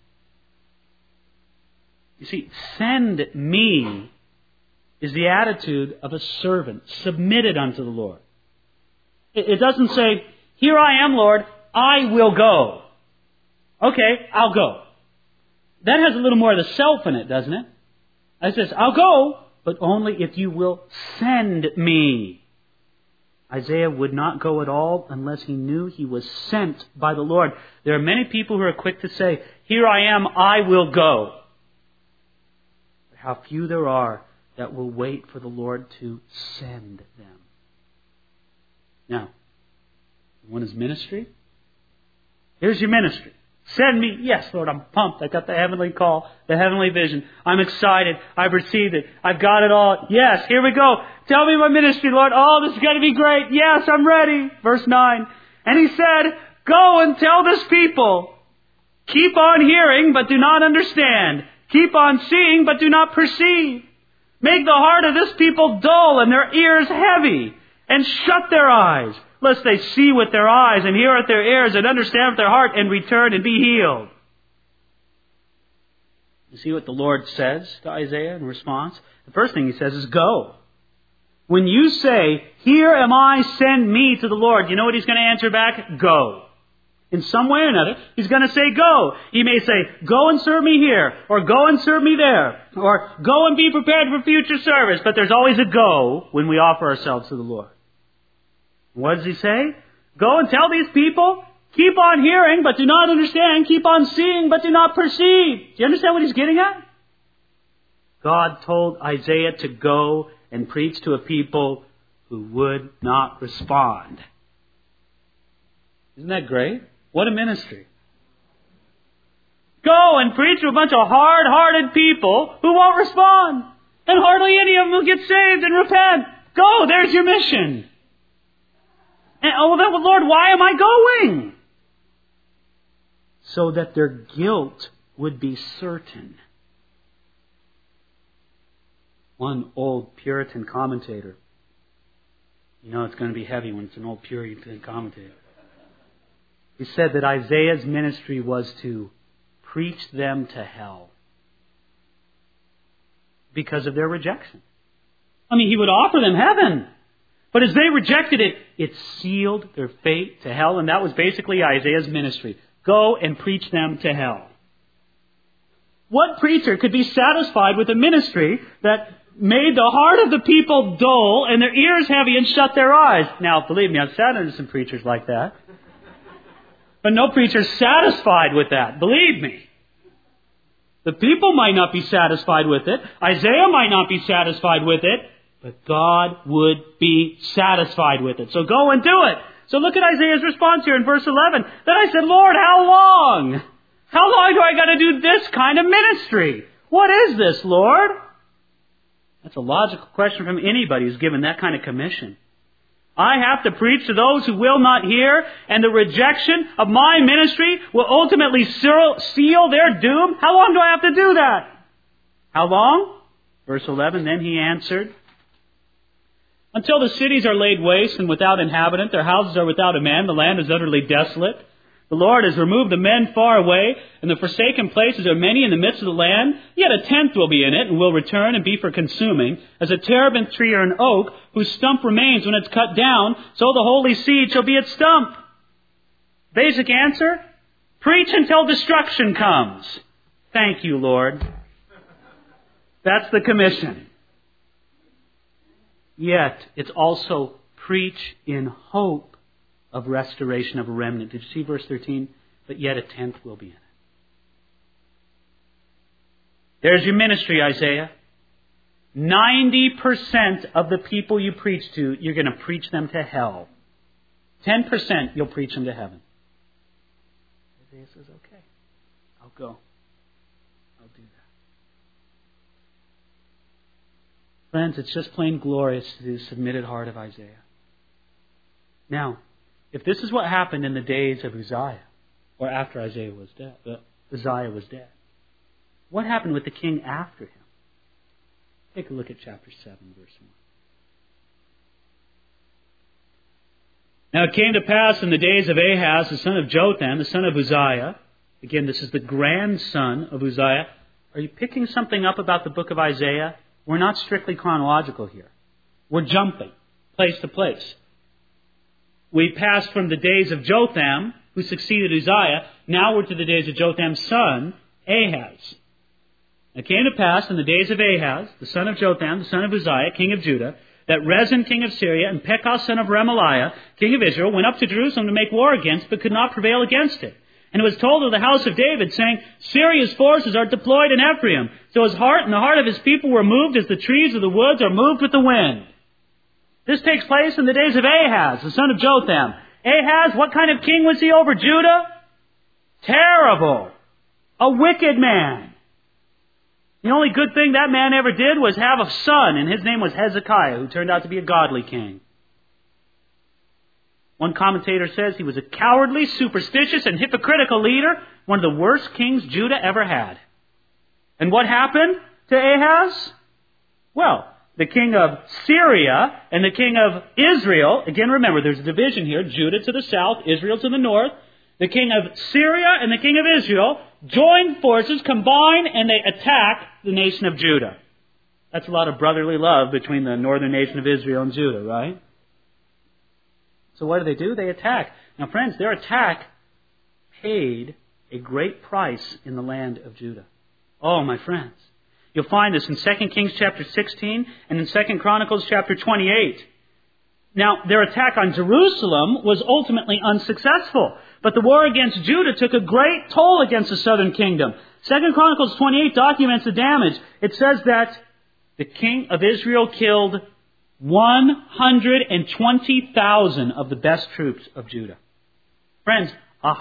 You see, send me is the attitude of a servant submitted unto the Lord. It doesn't say, here I am, Lord, I will go. Okay, I'll go. That has a little more of the self in it, doesn't it? It says, I'll go, but only if you will send me. Isaiah would not go at all unless he knew he was sent by the Lord. There are many people who are quick to say, here I am, I will go. But how few there are that will wait for the Lord to send them. Now, one is ministry. Here's your ministry. Send me. Yes, Lord, I'm pumped. I got the heavenly call, the heavenly vision. I'm excited. I've received it. I've got it all. Yes, here we go. Tell me my ministry, Lord. Oh, this is going to be great. Yes, I'm ready. Verse 9. And he said, go and tell this people, keep on hearing, but do not understand. Keep on seeing, but do not perceive. Make the heart of this people dull and their ears heavy, and shut their eyes, lest they see with their eyes and hear with their ears and understand with their heart and return and be healed. You see what the Lord says to Isaiah in response? The first thing He says is go. When you say, here am I, send me to the Lord, you know what He's going to answer back? Go. In some way or another, He's going to say go. He may say, go and serve me here, or go and serve me there, or go and be prepared for future service. But there's always a go when we offer ourselves to the Lord. What does He say? Go and tell these people, keep on hearing, but do not understand. Keep on seeing, but do not perceive. Do you understand what He's getting at? God told Isaiah to go and preach to a people who would not respond. Isn't that great? What a ministry. Go and preach to a bunch of hard-hearted people who won't respond. And hardly any of them will get saved and repent. Go, there's your mission. And, oh, well, Lord, why am I going? so that their guilt would be certain. One old Puritan commentator, you know it's going to be heavy when it's an old Puritan commentator, he said that Isaiah's ministry was to preach them to hell because of their rejection. I mean, he would offer them heaven, but as they rejected it, it sealed their fate to hell, and that was basically Isaiah's ministry. Go and preach them to hell. What preacher could be satisfied with a ministry that made the heart of the people dull and their ears heavy and shut their eyes? Now, believe me, I've sat under some preachers like that. But no preacher is satisfied with that. Believe me. The people might not be satisfied with it. Isaiah might not be satisfied with it. But God would be satisfied with it. So go and do it. So look at Isaiah's response here in verse 11. Then I said, Lord, how long? How long do I got to do this kind of ministry? What is this, Lord? That's a logical question from anybody who's given that kind of commission. I have to preach to those who will not hear, and the rejection of my ministry will ultimately seal their doom. How long do I have to do that? How long? Verse 11, then he answered, until the cities are laid waste and without inhabitant, their houses are without a man, the land is utterly desolate. The Lord has removed the men far away, and the forsaken places are many in the midst of the land. Yet a tenth will be in it, and will return and be for consuming. As a terebinth tree or an oak, whose stump remains when it's cut down, so the holy seed shall be its stump. Basic answer, preach until destruction comes. Thank you, Lord. That's the commission. Yet, it's also preach in hope of restoration of a remnant. Did you see verse 13? But yet a tenth will be in it. There's your ministry, Isaiah. 90% of the people you preach to, you're going to preach them to hell. 10% you'll preach them to heaven. Isaiah says, okay, I'll go. I'll do that. Friends, it's just plain glorious to the submitted heart of Isaiah. Now, if this is what happened in the days of Uzziah, or after Uzziah was dead, what happened with the king after him? Take a look at chapter 7, verse 1. Now it came to pass in the days of Ahaz, the son of Jotham, the son of Uzziah. Again, this is the grandson of Uzziah. Are you picking something up about the book of Isaiah? We're not strictly chronological here. We're jumping place to place. We passed from the days of Jotham, who succeeded Uzziah. Now we're to the days of Jotham's son, Ahaz. It came to pass in the days of Ahaz, the son of Jotham, the son of Uzziah, king of Judah, that Rezin, king of Syria, and Pekah, son of Remaliah, king of Israel, went up to Jerusalem to make war against, but could not prevail against it. And it was told of the house of David, saying, Syria's forces are deployed in Ephraim. So his heart and the heart of his people were moved as the trees of the woods are moved with the wind. This takes place in the days of Ahaz, the son of Jotham. Ahaz, what kind of king was he over Judah? Terrible. A wicked man. The only good thing that man ever did was have a son, and his name was Hezekiah, who turned out to be a godly king. One commentator says he was a cowardly, superstitious, and hypocritical leader, one of the worst kings Judah ever had. And what happened to Ahaz? Well, the king of Syria and the king of Israel, again remember there's a division here, Judah to the south, Israel to the north. The king of Syria and the king of Israel join forces, combine, and they attack the nation of Judah. That's a lot of brotherly love between the northern nation of Israel and Judah, right? So what do? They attack. Now friends, their attack paid a great price in the land of Judah. Oh, my friends. You'll find this in 2 Kings chapter 16 and in 2 Chronicles chapter 28. Now, their attack on Jerusalem was ultimately unsuccessful. But the war against Judah took a great toll against the southern kingdom. 2 Chronicles 28 documents the damage. It says that the king of Israel killed 120,000 of the best troops of Judah. Friends,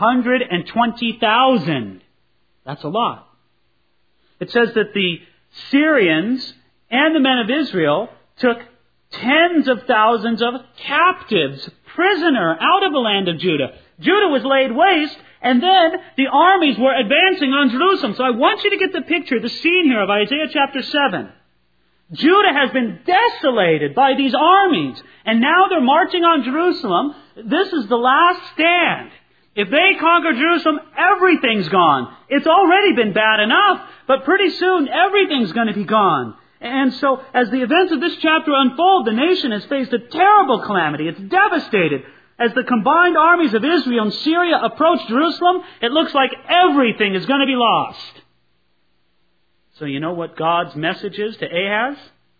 120,000. That's a lot. It says that the Syrians and the men of Israel took tens of thousands of captives, prisoner, out of the land of Judah. Judah was laid waste, And then the armies were advancing on Jerusalem. So I want you to get the picture, the scene here of Isaiah chapter 7. Judah has been desolated by these armies, and now they're marching on Jerusalem. This is the last stand. If they conquer Jerusalem, everything's gone. It's already been bad enough, but pretty soon everything's going to be gone. And so, as the events of this chapter unfold, the nation has faced a terrible calamity. It's devastated. As the combined armies of Israel and Syria approach Jerusalem, it looks like everything is going to be lost. So you know what God's message is to Ahaz?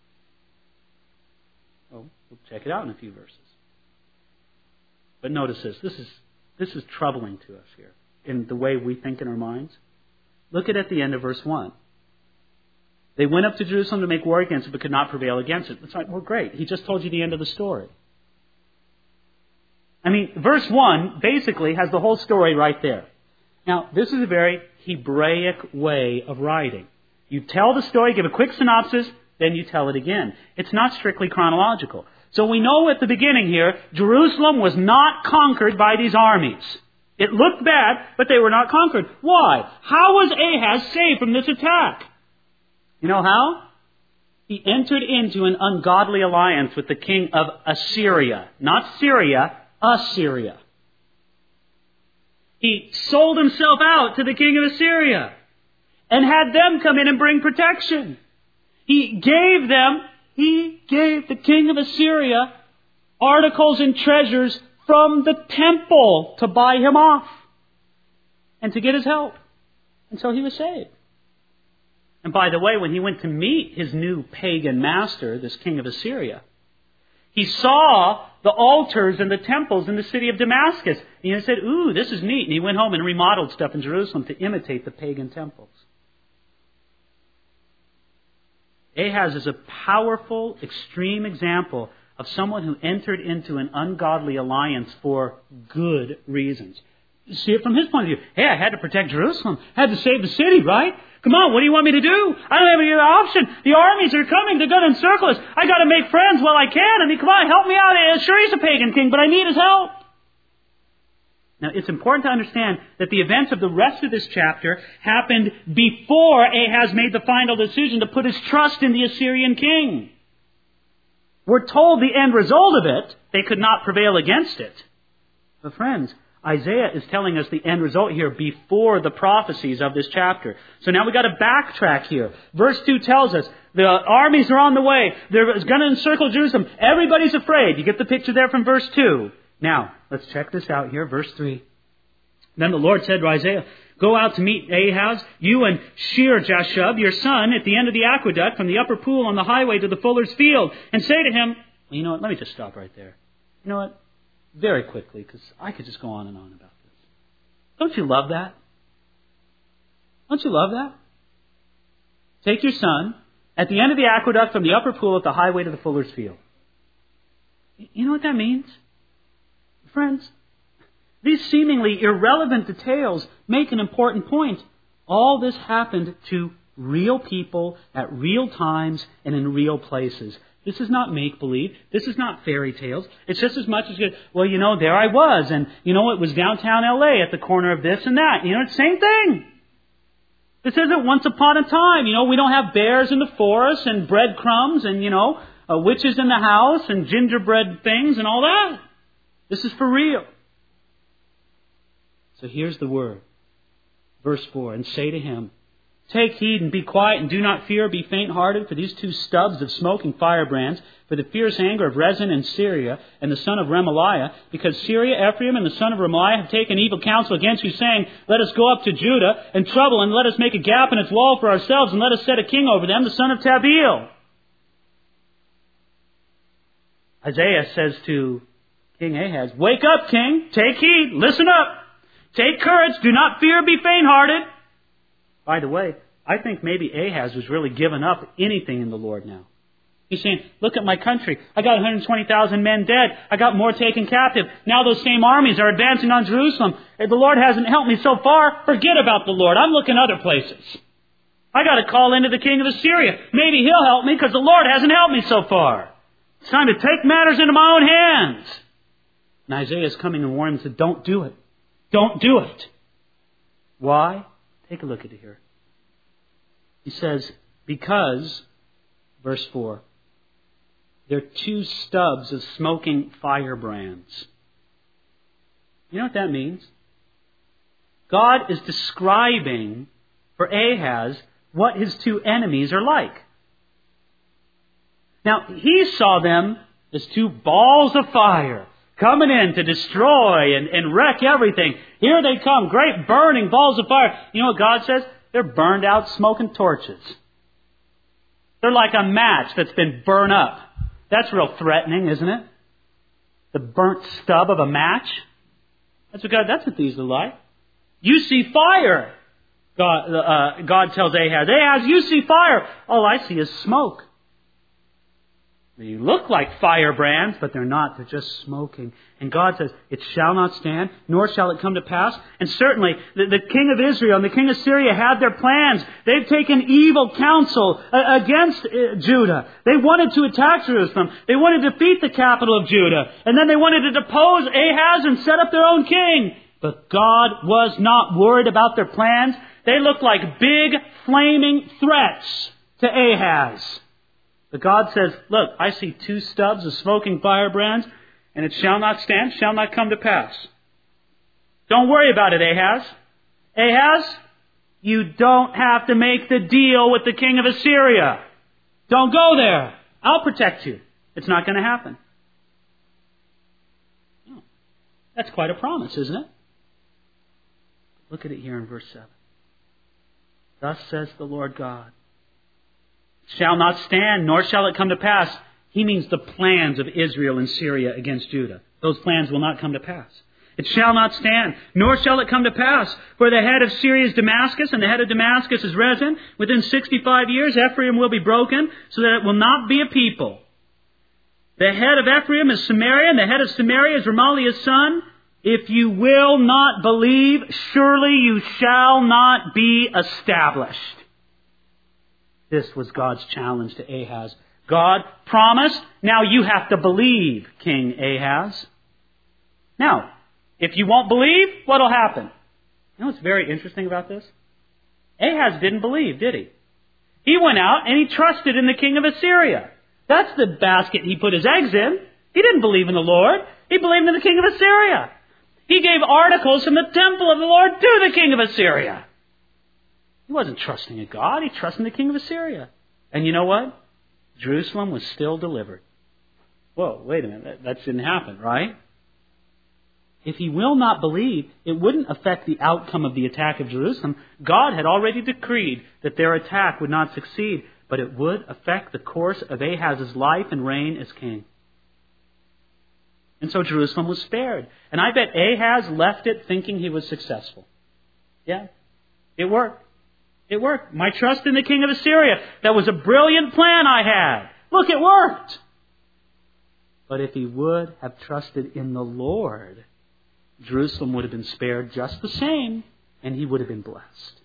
Oh, we'll check it out in a few verses. But notice this. This is troubling to us here in the way we think in our minds. Look at the end of verse 1. They went up to Jerusalem to make war against it, but could not prevail against it. It's like, well, great. He just told you the end of the story. I mean, verse 1 basically has the whole story right there. Now, this is a very Hebraic way of writing. You tell the story, give a quick synopsis, then you tell it again. It's not strictly chronological. So we know at the beginning here, Jerusalem was not conquered by these armies. It looked bad, but they were not conquered. Why? How was Ahaz saved from this attack? You know how? He entered into an ungodly alliance with the king of Assyria. Not Syria, Assyria. He sold himself out to the king of Assyria and had them come in and bring protection. He gave the king of Assyria articles and treasures from the temple to buy him off and to get his help. And so he was saved. And by the way, when he went to meet his new pagan master, this king of Assyria, he saw the altars and the temples in the city of Damascus. And he said, ooh, this is neat. And he went home and remodeled stuff in Jerusalem to imitate the pagan temples. Ahaz is a powerful, extreme example of someone who entered into an ungodly alliance for good reasons. See it from his point of view. Hey, I had to protect Jerusalem. I had to save the city, right? Come on, what do you want me to do? I don't have any other option. The armies are coming. They're going to encircle us. I got to make friends while I can. I mean, come on, help me out. Sure, he's a pagan king, but I need his help. Now, it's important to understand that the events of the rest of this chapter happened before Ahaz made the final decision to put his trust in the Assyrian king. We're told the end result of it, they could not prevail against it. But friends, Isaiah is telling us the end result here before the prophecies of this chapter. So now we've got to backtrack here. Verse 2 tells us the armies are on the way. They're going to encircle Jerusalem. Everybody's afraid. You get the picture there from verse 2. Now, let's check this out here. Verse 3. Then the Lord said to Isaiah, go out to meet Ahaz, you and Shear-Jashub, your son, at the end of the aqueduct from the upper pool on the highway to the fuller's field, and say to him, well, you know what, let me just stop right there. You know what? Very quickly, because I could just go on and on about this. Don't you love that? Don't you love that? Take your son at the end of the aqueduct from the upper pool at the highway to the fuller's field. You know what that means? Friends, these seemingly irrelevant details make an important point. All this happened to real people at real times and in real places. This is not make-believe. This is not fairy tales. It's just as much as, well, you know, there I was. And, you know, it was downtown L.A. at the corner of this and that. You know, it's the same thing. This isn't once upon a time. You know, we don't have bears in the forest and breadcrumbs and, you know, witches in the house and gingerbread things and all that. This is for real. So here's the word. Verse 4, and say to him, take heed and be quiet and do not fear, be faint-hearted for these two stubs of smoking firebrands, for the fierce anger of Rezin and Syria and the son of Remaliah, because Syria, Ephraim, and the son of Remaliah have taken evil counsel against you, saying, let us go up to Judah and trouble, and let us make a gap in its wall for ourselves, and let us set a king over them, the son of Tabeel. Isaiah says to King Ahaz, wake up, king, take heed, listen up, take courage, do not fear, be faint-hearted. By the way, I think maybe Ahaz was really giving up anything in the Lord now. He's saying, look at my country. I got 120,000 men dead. I got more taken captive. Now those same armies are advancing on Jerusalem. If the Lord hasn't helped me so far, forget about the Lord. I'm looking other places. I got to call into the king of Assyria. Maybe he'll help me because the Lord hasn't helped me so far. It's time to take matters into my own hands. And Isaiah is coming and warning him, said, don't do it. Don't do it. Why? Take a look at it here. He says, because, verse 4, there are 2 stubs of smoking firebrands. You know what that means? God is describing for Ahaz what his 2 enemies are like. Now, he saw them as 2 balls of fire coming in to destroy and wreck everything. Here they come, great burning balls of fire. You know what God says? They're burned out smoking torches. They're like a match that's been burned up. That's real threatening, isn't it? The burnt stub of a match. That's what these are like. You see fire. God tells Ahaz, Ahaz, you see fire. All I see is smoke. They look like firebrands, but they're not. They're just smoking. And God says, it shall not stand, nor shall it come to pass. And certainly, the king of Israel and the king of Syria had their plans. They've taken evil counsel against Judah. They wanted to attack Jerusalem. They wanted to defeat the capital of Judah. And then they wanted to depose Ahaz and set up their own king. But God was not worried about their plans. They looked like big, flaming threats to Ahaz. But God says, look, I see 2 stubs of smoking firebrands, and it shall not stand, shall not come to pass. Don't worry about it, Ahaz. Ahaz, you don't have to make the deal with the king of Assyria. Don't go there. I'll protect you. It's not going to happen. Oh, that's quite a promise, isn't it? Look at it here in verse 7. Thus says the Lord God. Shall not stand, nor shall it come to pass. He means the plans of Israel and Syria against Judah. Those plans will not come to pass. It shall not stand, nor shall it come to pass. For the head of Syria is Damascus, and the head of Damascus is Rezin. Within 65 years, Ephraim will be broken, so that it will not be a people. The head of Ephraim is Samaria, and the head of Samaria is Remaliah's son. If you will not believe, surely you shall not be established. This was God's challenge to Ahaz. God promised, now you have to believe, King Ahaz. Now, if you won't believe, what will happen? You know what's very interesting about this? Ahaz didn't believe, did he? He went out and he trusted in the king of Assyria. That's the basket he put his eggs in. He didn't believe in the Lord. He believed in the king of Assyria. He gave articles from the temple of the Lord to the king of Assyria. He wasn't trusting in God. He trusted in the king of Assyria. And you know what? Jerusalem was still delivered. Whoa, wait a minute. That didn't happen, right? If he will not believe, it wouldn't affect the outcome of the attack of Jerusalem. God had already decreed that their attack would not succeed, but it would affect the course of Ahaz's life and reign as king. And so Jerusalem was spared. And I bet Ahaz left it thinking he was successful. Yeah, it worked. It worked. My trust in the king of Assyria. That was a brilliant plan I had. Look, it worked. But if he would have trusted in the Lord, Jerusalem would have been spared just the same, and he would have been blessed.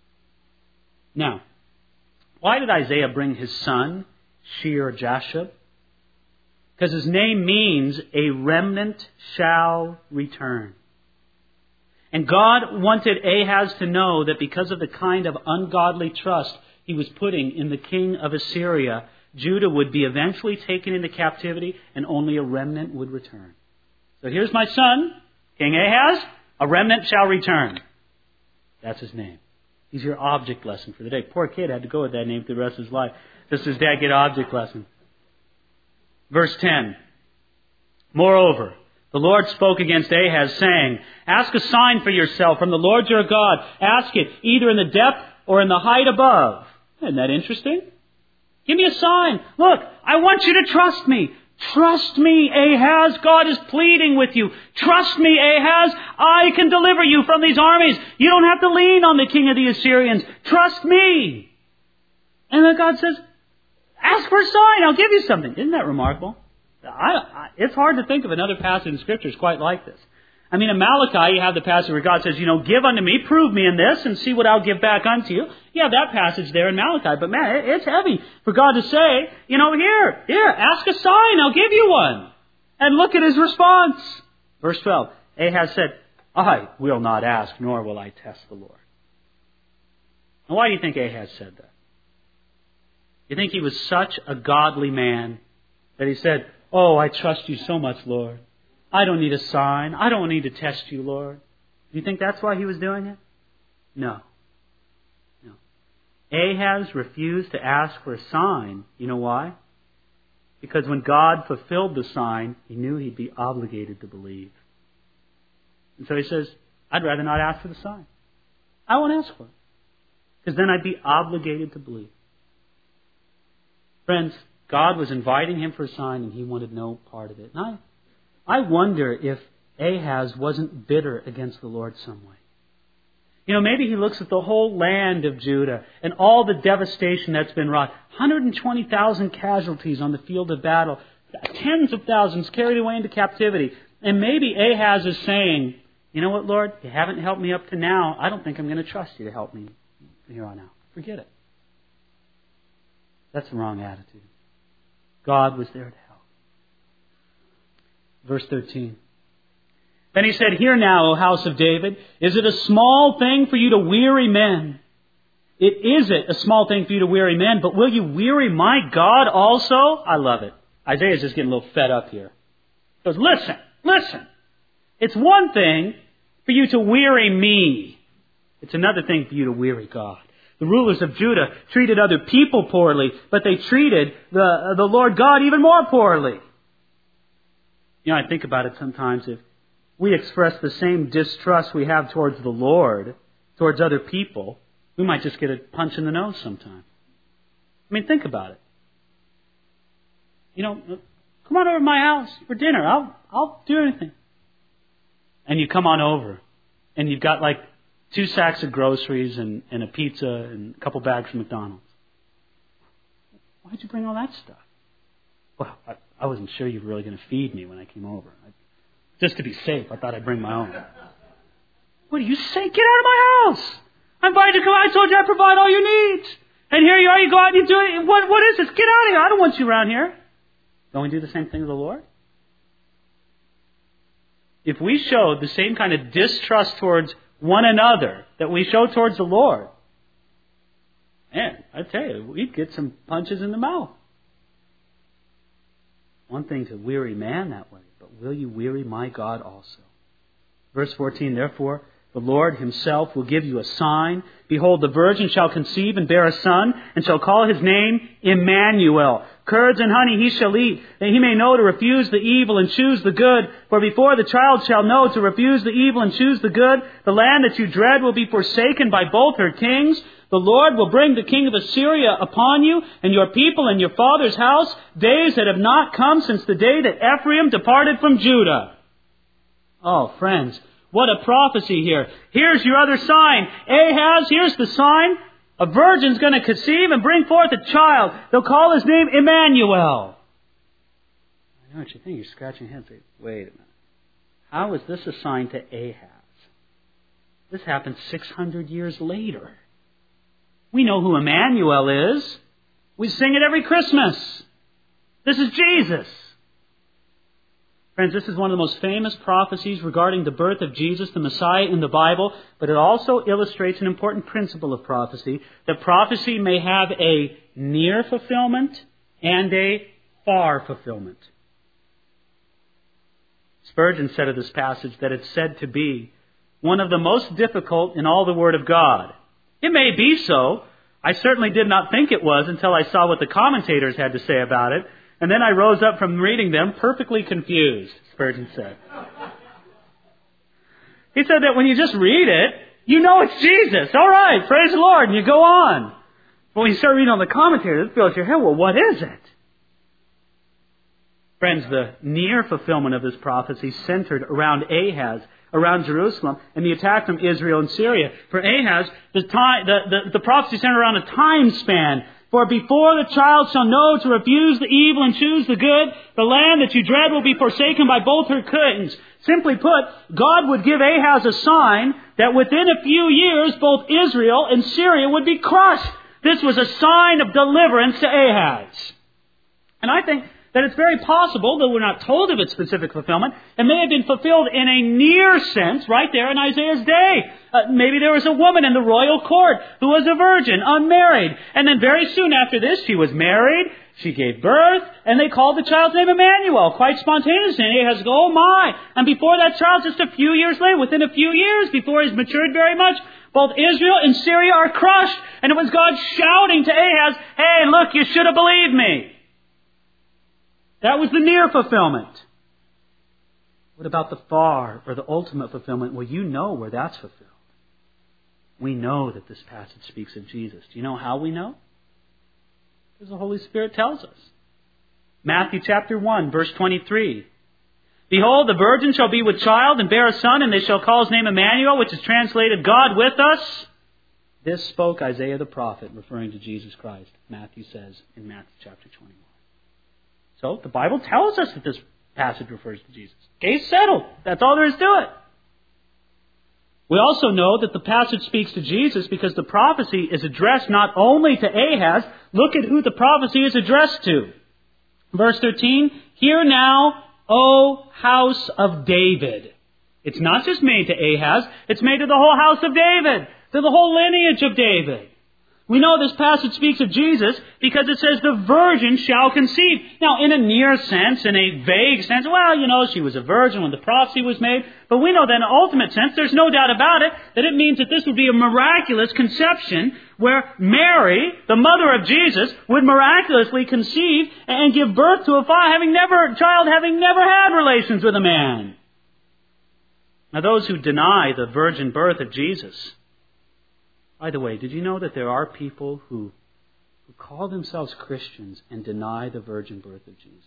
Now, why did Isaiah bring his son, Shear-Jashub? Because his name means a remnant shall return. And God wanted Ahaz to know that because of the kind of ungodly trust he was putting in the king of Assyria, Judah would be eventually taken into captivity and only a remnant would return. So here's my son, King Ahaz, a remnant shall return. That's his name. He's your object lesson for the day. Poor kid had to go with that name through the rest of his life. Just as dad get object lesson. Verse 10. Moreover, the Lord spoke against Ahaz, saying, ask a sign for yourself from the Lord your God. Ask it either in the depth or in the height above. Isn't that interesting? Give me a sign. Look, I want you to trust me. Trust me, Ahaz. God is pleading with you. Trust me, Ahaz. I can deliver you from these armies. You don't have to lean on the king of the Assyrians. Trust me. And then God says, ask for a sign. I'll give you something. Isn't that remarkable? It's hard to think of another passage in Scriptures quite like this. I mean, in Malachi, you have the passage where God says, give unto me, prove me in this, and see what I'll give back unto you. You have that passage there in Malachi. But man, it's heavy for God to say, here, ask a sign, I'll give you one. And look at his response. Verse 12, Ahaz said, I will not ask, nor will I test the Lord. Now, why do you think Ahaz said that? You think he was such a godly man that he said, oh, I trust you so much, Lord. I don't need a sign. I don't need to test you, Lord. Do you think that's why he was doing it? No. Ahaz refused to ask for a sign. You know why? Because when God fulfilled the sign, he knew he'd be obligated to believe. And so he says, I'd rather not ask for the sign. I won't ask for it. Because then I'd be obligated to believe. Friends, God was inviting him for a sign and he wanted no part of it. And I wonder if Ahaz wasn't bitter against the Lord some way. You know, maybe he looks at the whole land of Judah and all the devastation that's been wrought. 120,000 casualties on the field of battle. Tens of thousands carried away into captivity. And maybe Ahaz is saying, you know what, Lord? You haven't helped me up to now. I don't think I'm going to trust you to help me here on out. Forget it. That's the wrong attitude. God was there to help. Verse 13. Then he said, hear now, O house of David, is it a small thing for you to weary men? It isn't a small thing for you to weary men, but will you weary my God also? I love it. Isaiah's just getting a little fed up here. He goes, listen. It's one thing for you to weary me. It's another thing for you to weary God. The rulers of Judah treated other people poorly, but they treated the Lord God even more poorly. You know, I think about it sometimes. If we express the same distrust we have towards the Lord, towards other people, we might just get a punch in the nose sometime. I mean, think about it. You know, come on over to my house for dinner. I'll do anything. And you come on over, and you've got like 2 sacks of groceries and a pizza and a couple bags from McDonald's. Why'd you bring all that stuff? Well, I wasn't sure you were really going to feed me when I came over. Just to be safe, I thought I'd bring my own. What do you say? Get out of my house! I'm invited to come out. I told you I provide all your needs. And here you are, you go out and you do it. What is this? Get out of here. I don't want you around here. Don't we do the same thing to the Lord? If we showed the same kind of distrust towards one another that we show towards the Lord, man, I tell you, we'd get some punches in the mouth. One thing to weary man that way, but will you weary my God also? Verse 14, therefore, the Lord himself will give you a sign. Behold, the virgin shall conceive and bear a son, and shall call his name Emmanuel. Curds and honey he shall eat, that he may know to refuse the evil and choose the good. For before the child shall know to refuse the evil and choose the good, the land that you dread will be forsaken by both her kings. The Lord will bring the king of Assyria upon you, and your people and your father's house, days that have not come since the day that Ephraim departed from Judah. Oh, friends, what a prophecy here. Here's your other sign. Ahaz, here's the sign. A virgin's going to conceive and bring forth a child. They'll call his name Emmanuel. I know what you think. You're scratching your head and say, wait a minute. How is this a sign to Ahaz? This happened 600 years later. We know who Emmanuel is. We sing it every Christmas. This is Jesus. Friends, this is one of the most famous prophecies regarding the birth of Jesus, the Messiah, in the Bible, but it also illustrates an important principle of prophecy, that prophecy may have a near fulfillment and a far fulfillment. Spurgeon said of this passage that it's said to be one of the most difficult in all the Word of God. It may be so. I certainly did not think it was until I saw what the commentators had to say about it. And then I rose up from reading them perfectly confused, Spurgeon said. He said that when you just read it, you know it's Jesus. All right, praise the Lord, and you go on. But when you start reading on the commentators, it fills your head. Well, what is it? Friends, the near fulfillment of this prophecy centered around Ahaz, around Jerusalem, and the attack from Israel and Syria. For Ahaz, the prophecy centered around a time span. For before the child shall know to refuse the evil and choose the good, the land that you dread will be forsaken by both her kings. Simply put, God would give Ahaz a sign that within a few years both Israel and Syria would be crushed. This was a sign of deliverance to Ahaz. And I think that it's very possible, though we're not told of its specific fulfillment, it may have been fulfilled in a near sense right there in Isaiah's day. Maybe there was a woman in the royal court who was a virgin, unmarried. And then very soon after this, she was married, she gave birth, and they called the child's name Emmanuel, quite spontaneously. And Ahaz goes, oh my! And before that child, just a few years later, within a few years, before he's matured very much, both Israel and Syria are crushed. And it was God shouting to Ahaz, hey, look, you should have believed me. That was the near fulfillment. What about the far or the ultimate fulfillment? Well, you know where that's fulfilled. We know that this passage speaks of Jesus. Do you know how we know? Because the Holy Spirit tells us. Matthew chapter 1, verse 23. Behold, the virgin shall be with child and bear a son, and they shall call his name Emmanuel, which is translated God with us. This spoke Isaiah the prophet, referring to Jesus Christ, Matthew says in Matthew chapter 21. So the Bible tells us that this passage refers to Jesus. Case settled. That's all there is to it. We also know that the passage speaks to Jesus because the prophecy is addressed not only to Ahaz. Look at who the prophecy is addressed to. Verse 13, hear now, O house of David. It's not just made to Ahaz, it's made to the whole house of David, to the whole lineage of David. We know this passage speaks of Jesus because it says the virgin shall conceive. Now, in a near sense, in a vague sense, well, she was a virgin when the prophecy was made. But we know that in an ultimate sense, there's no doubt about it, that it means that this would be a miraculous conception where Mary, the mother of Jesus, would miraculously conceive and give birth to a child having never had relations with a man. Now, those who deny the virgin birth of Jesus, by the way, did you know that there are people who call themselves Christians and deny the virgin birth of Jesus?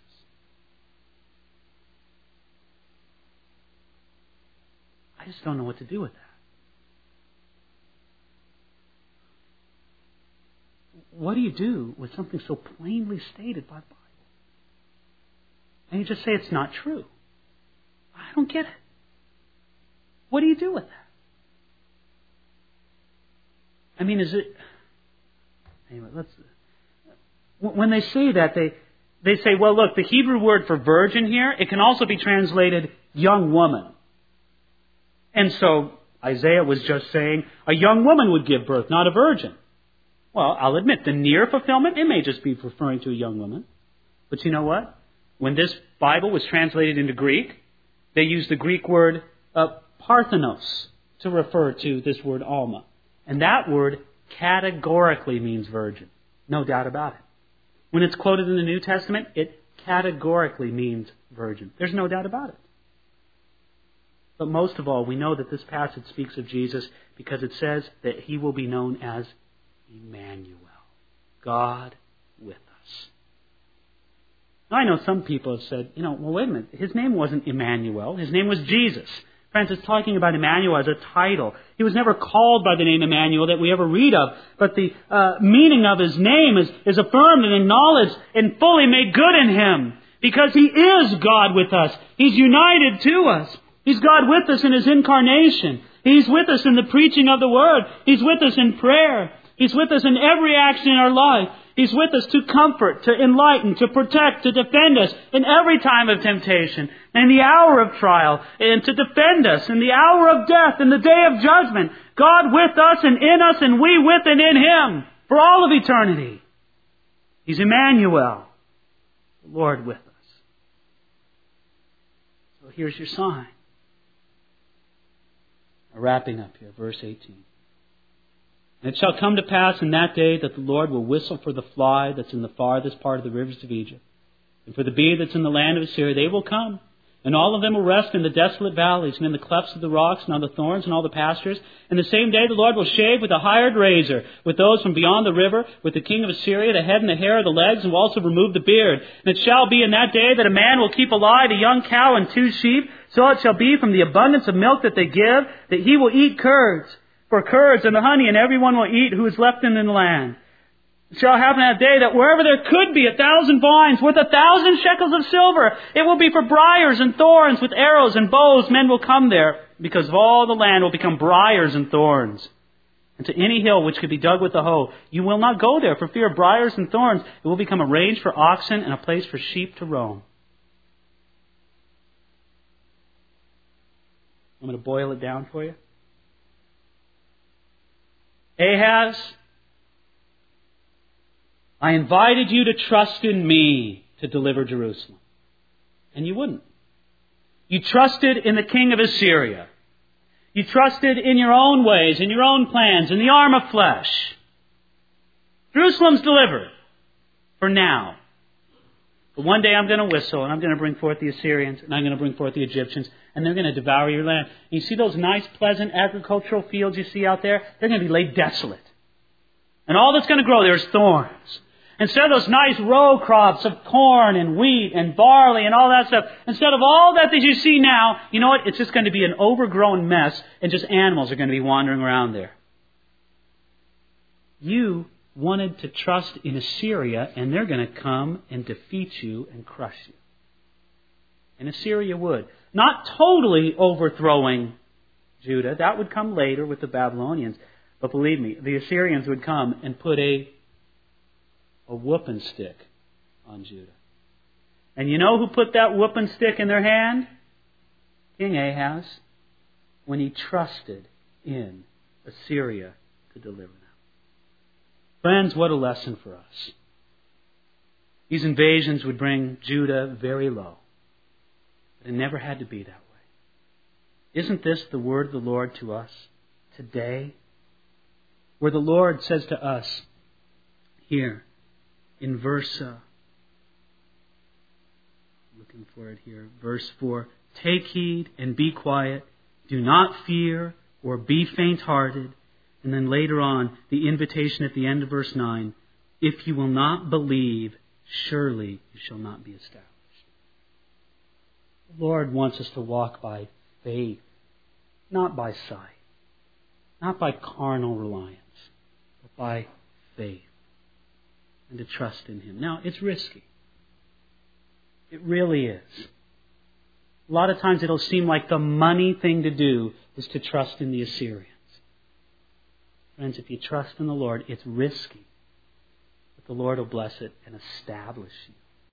I just don't know what to do with that. What do you do with something so plainly stated by the Bible? And you just say it's not true. I don't get it. What do you do with that? I mean, is it... Anyway, when they say that, they say, well, look, the Hebrew word for virgin here, it can also be translated young woman. And so Isaiah was just saying a young woman would give birth, not a virgin. Well, I'll admit, the near fulfillment, it may just be referring to a young woman. But you know what? When this Bible was translated into Greek, they used the Greek word parthenos to refer to this word alma. And that word categorically means virgin. No doubt about it. When it's quoted in the New Testament, it categorically means virgin. There's no doubt about it. But most of all, we know that this passage speaks of Jesus because it says that he will be known as Emmanuel, God with us. Now, I know some people have said, well, wait a minute. His name wasn't Emmanuel. His name was Jesus. Friends, it's talking about Emmanuel as a title. He was never called by the name Emmanuel that we ever read of, but the meaning of his name is affirmed and acknowledged and fully made good in him because he is God with us. He's united to us. He's God with us in his incarnation. He's with us in the preaching of the Word. He's with us in prayer. He's with us in every action in our life. He's with us to comfort, to enlighten, to protect, to defend us in every time of temptation, in the hour of trial, and to defend us in the hour of death, in the day of judgment. God with us and in us, and we with and in Him for all of eternity. He's Emmanuel, the Lord with us. So here's your sign. Wrapping up here, verse 18. And it shall come to pass in that day that the Lord will whistle for the fly that's in the farthest part of the rivers of Egypt, and for the bee that's in the land of Assyria. They will come, and all of them will rest in the desolate valleys, and in the clefts of the rocks, and on the thorns, and all the pastures. And the same day the Lord will shave with a hired razor, with those from beyond the river, with the king of Assyria, the head and the hair of the legs, and will also remove the beard. And it shall be in that day that a man will keep alive a young cow and 2 sheep. So it shall be from the abundance of milk that they give, that he will eat curds. For curds and the honey, and everyone will eat who is left in the land. It shall happen that day that wherever there could be 1,000 vines worth 1,000 shekels of silver, it will be for briars and thorns, with arrows and bows. Men will come there, because of all the land will become briars and thorns. and to any hill which could be dug with a hoe. You will not go there for fear of briars and thorns. It will become a range for oxen and a place for sheep to roam. I'm going to boil it down for you. Ahaz, I invited you to trust in me to deliver Jerusalem. And you wouldn't. You trusted in the king of Assyria. You trusted in your own ways, in your own plans, in the arm of flesh. Jerusalem's delivered. For now. But one day I'm going to whistle, and I'm going to bring forth the Assyrians, and I'm going to bring forth the Egyptians, and they're going to devour your land. And you see those nice, pleasant agricultural fields you see out there? They're going to be laid desolate. And all that's going to grow there is thorns. Instead of those nice row crops of corn and wheat and barley and all that stuff, instead of all that you see now, you know what? It's just going to be an overgrown mess, and just animals are going to be wandering around there. You wanted to trust in Assyria, and they're going to come and defeat you and crush you. And Assyria would. Not totally overthrowing Judah. That would come later with the Babylonians. But believe me, the Assyrians would come and put a whooping stick on Judah. And you know who put that whooping stick in their hand? King Ahaz, when he trusted in Assyria to deliver them. Friends, what a lesson for us. These invasions would bring Judah very low. But it never had to be that way. Isn't this the word of the Lord to us today? Where the Lord says to us here in verse 4, take heed and be quiet. Do not fear or be faint-hearted. And then later on, the invitation at the end of verse 9, if you will not believe, surely you shall not be established. The Lord wants us to walk by faith, not by sight, not by carnal reliance, but by faith, and to trust in Him. Now, it's risky. It really is. A lot of times it'll seem like the money thing to do is to trust in the Assyrians. Friends, if you trust in the Lord, it's risky. But the Lord will bless it and establish you.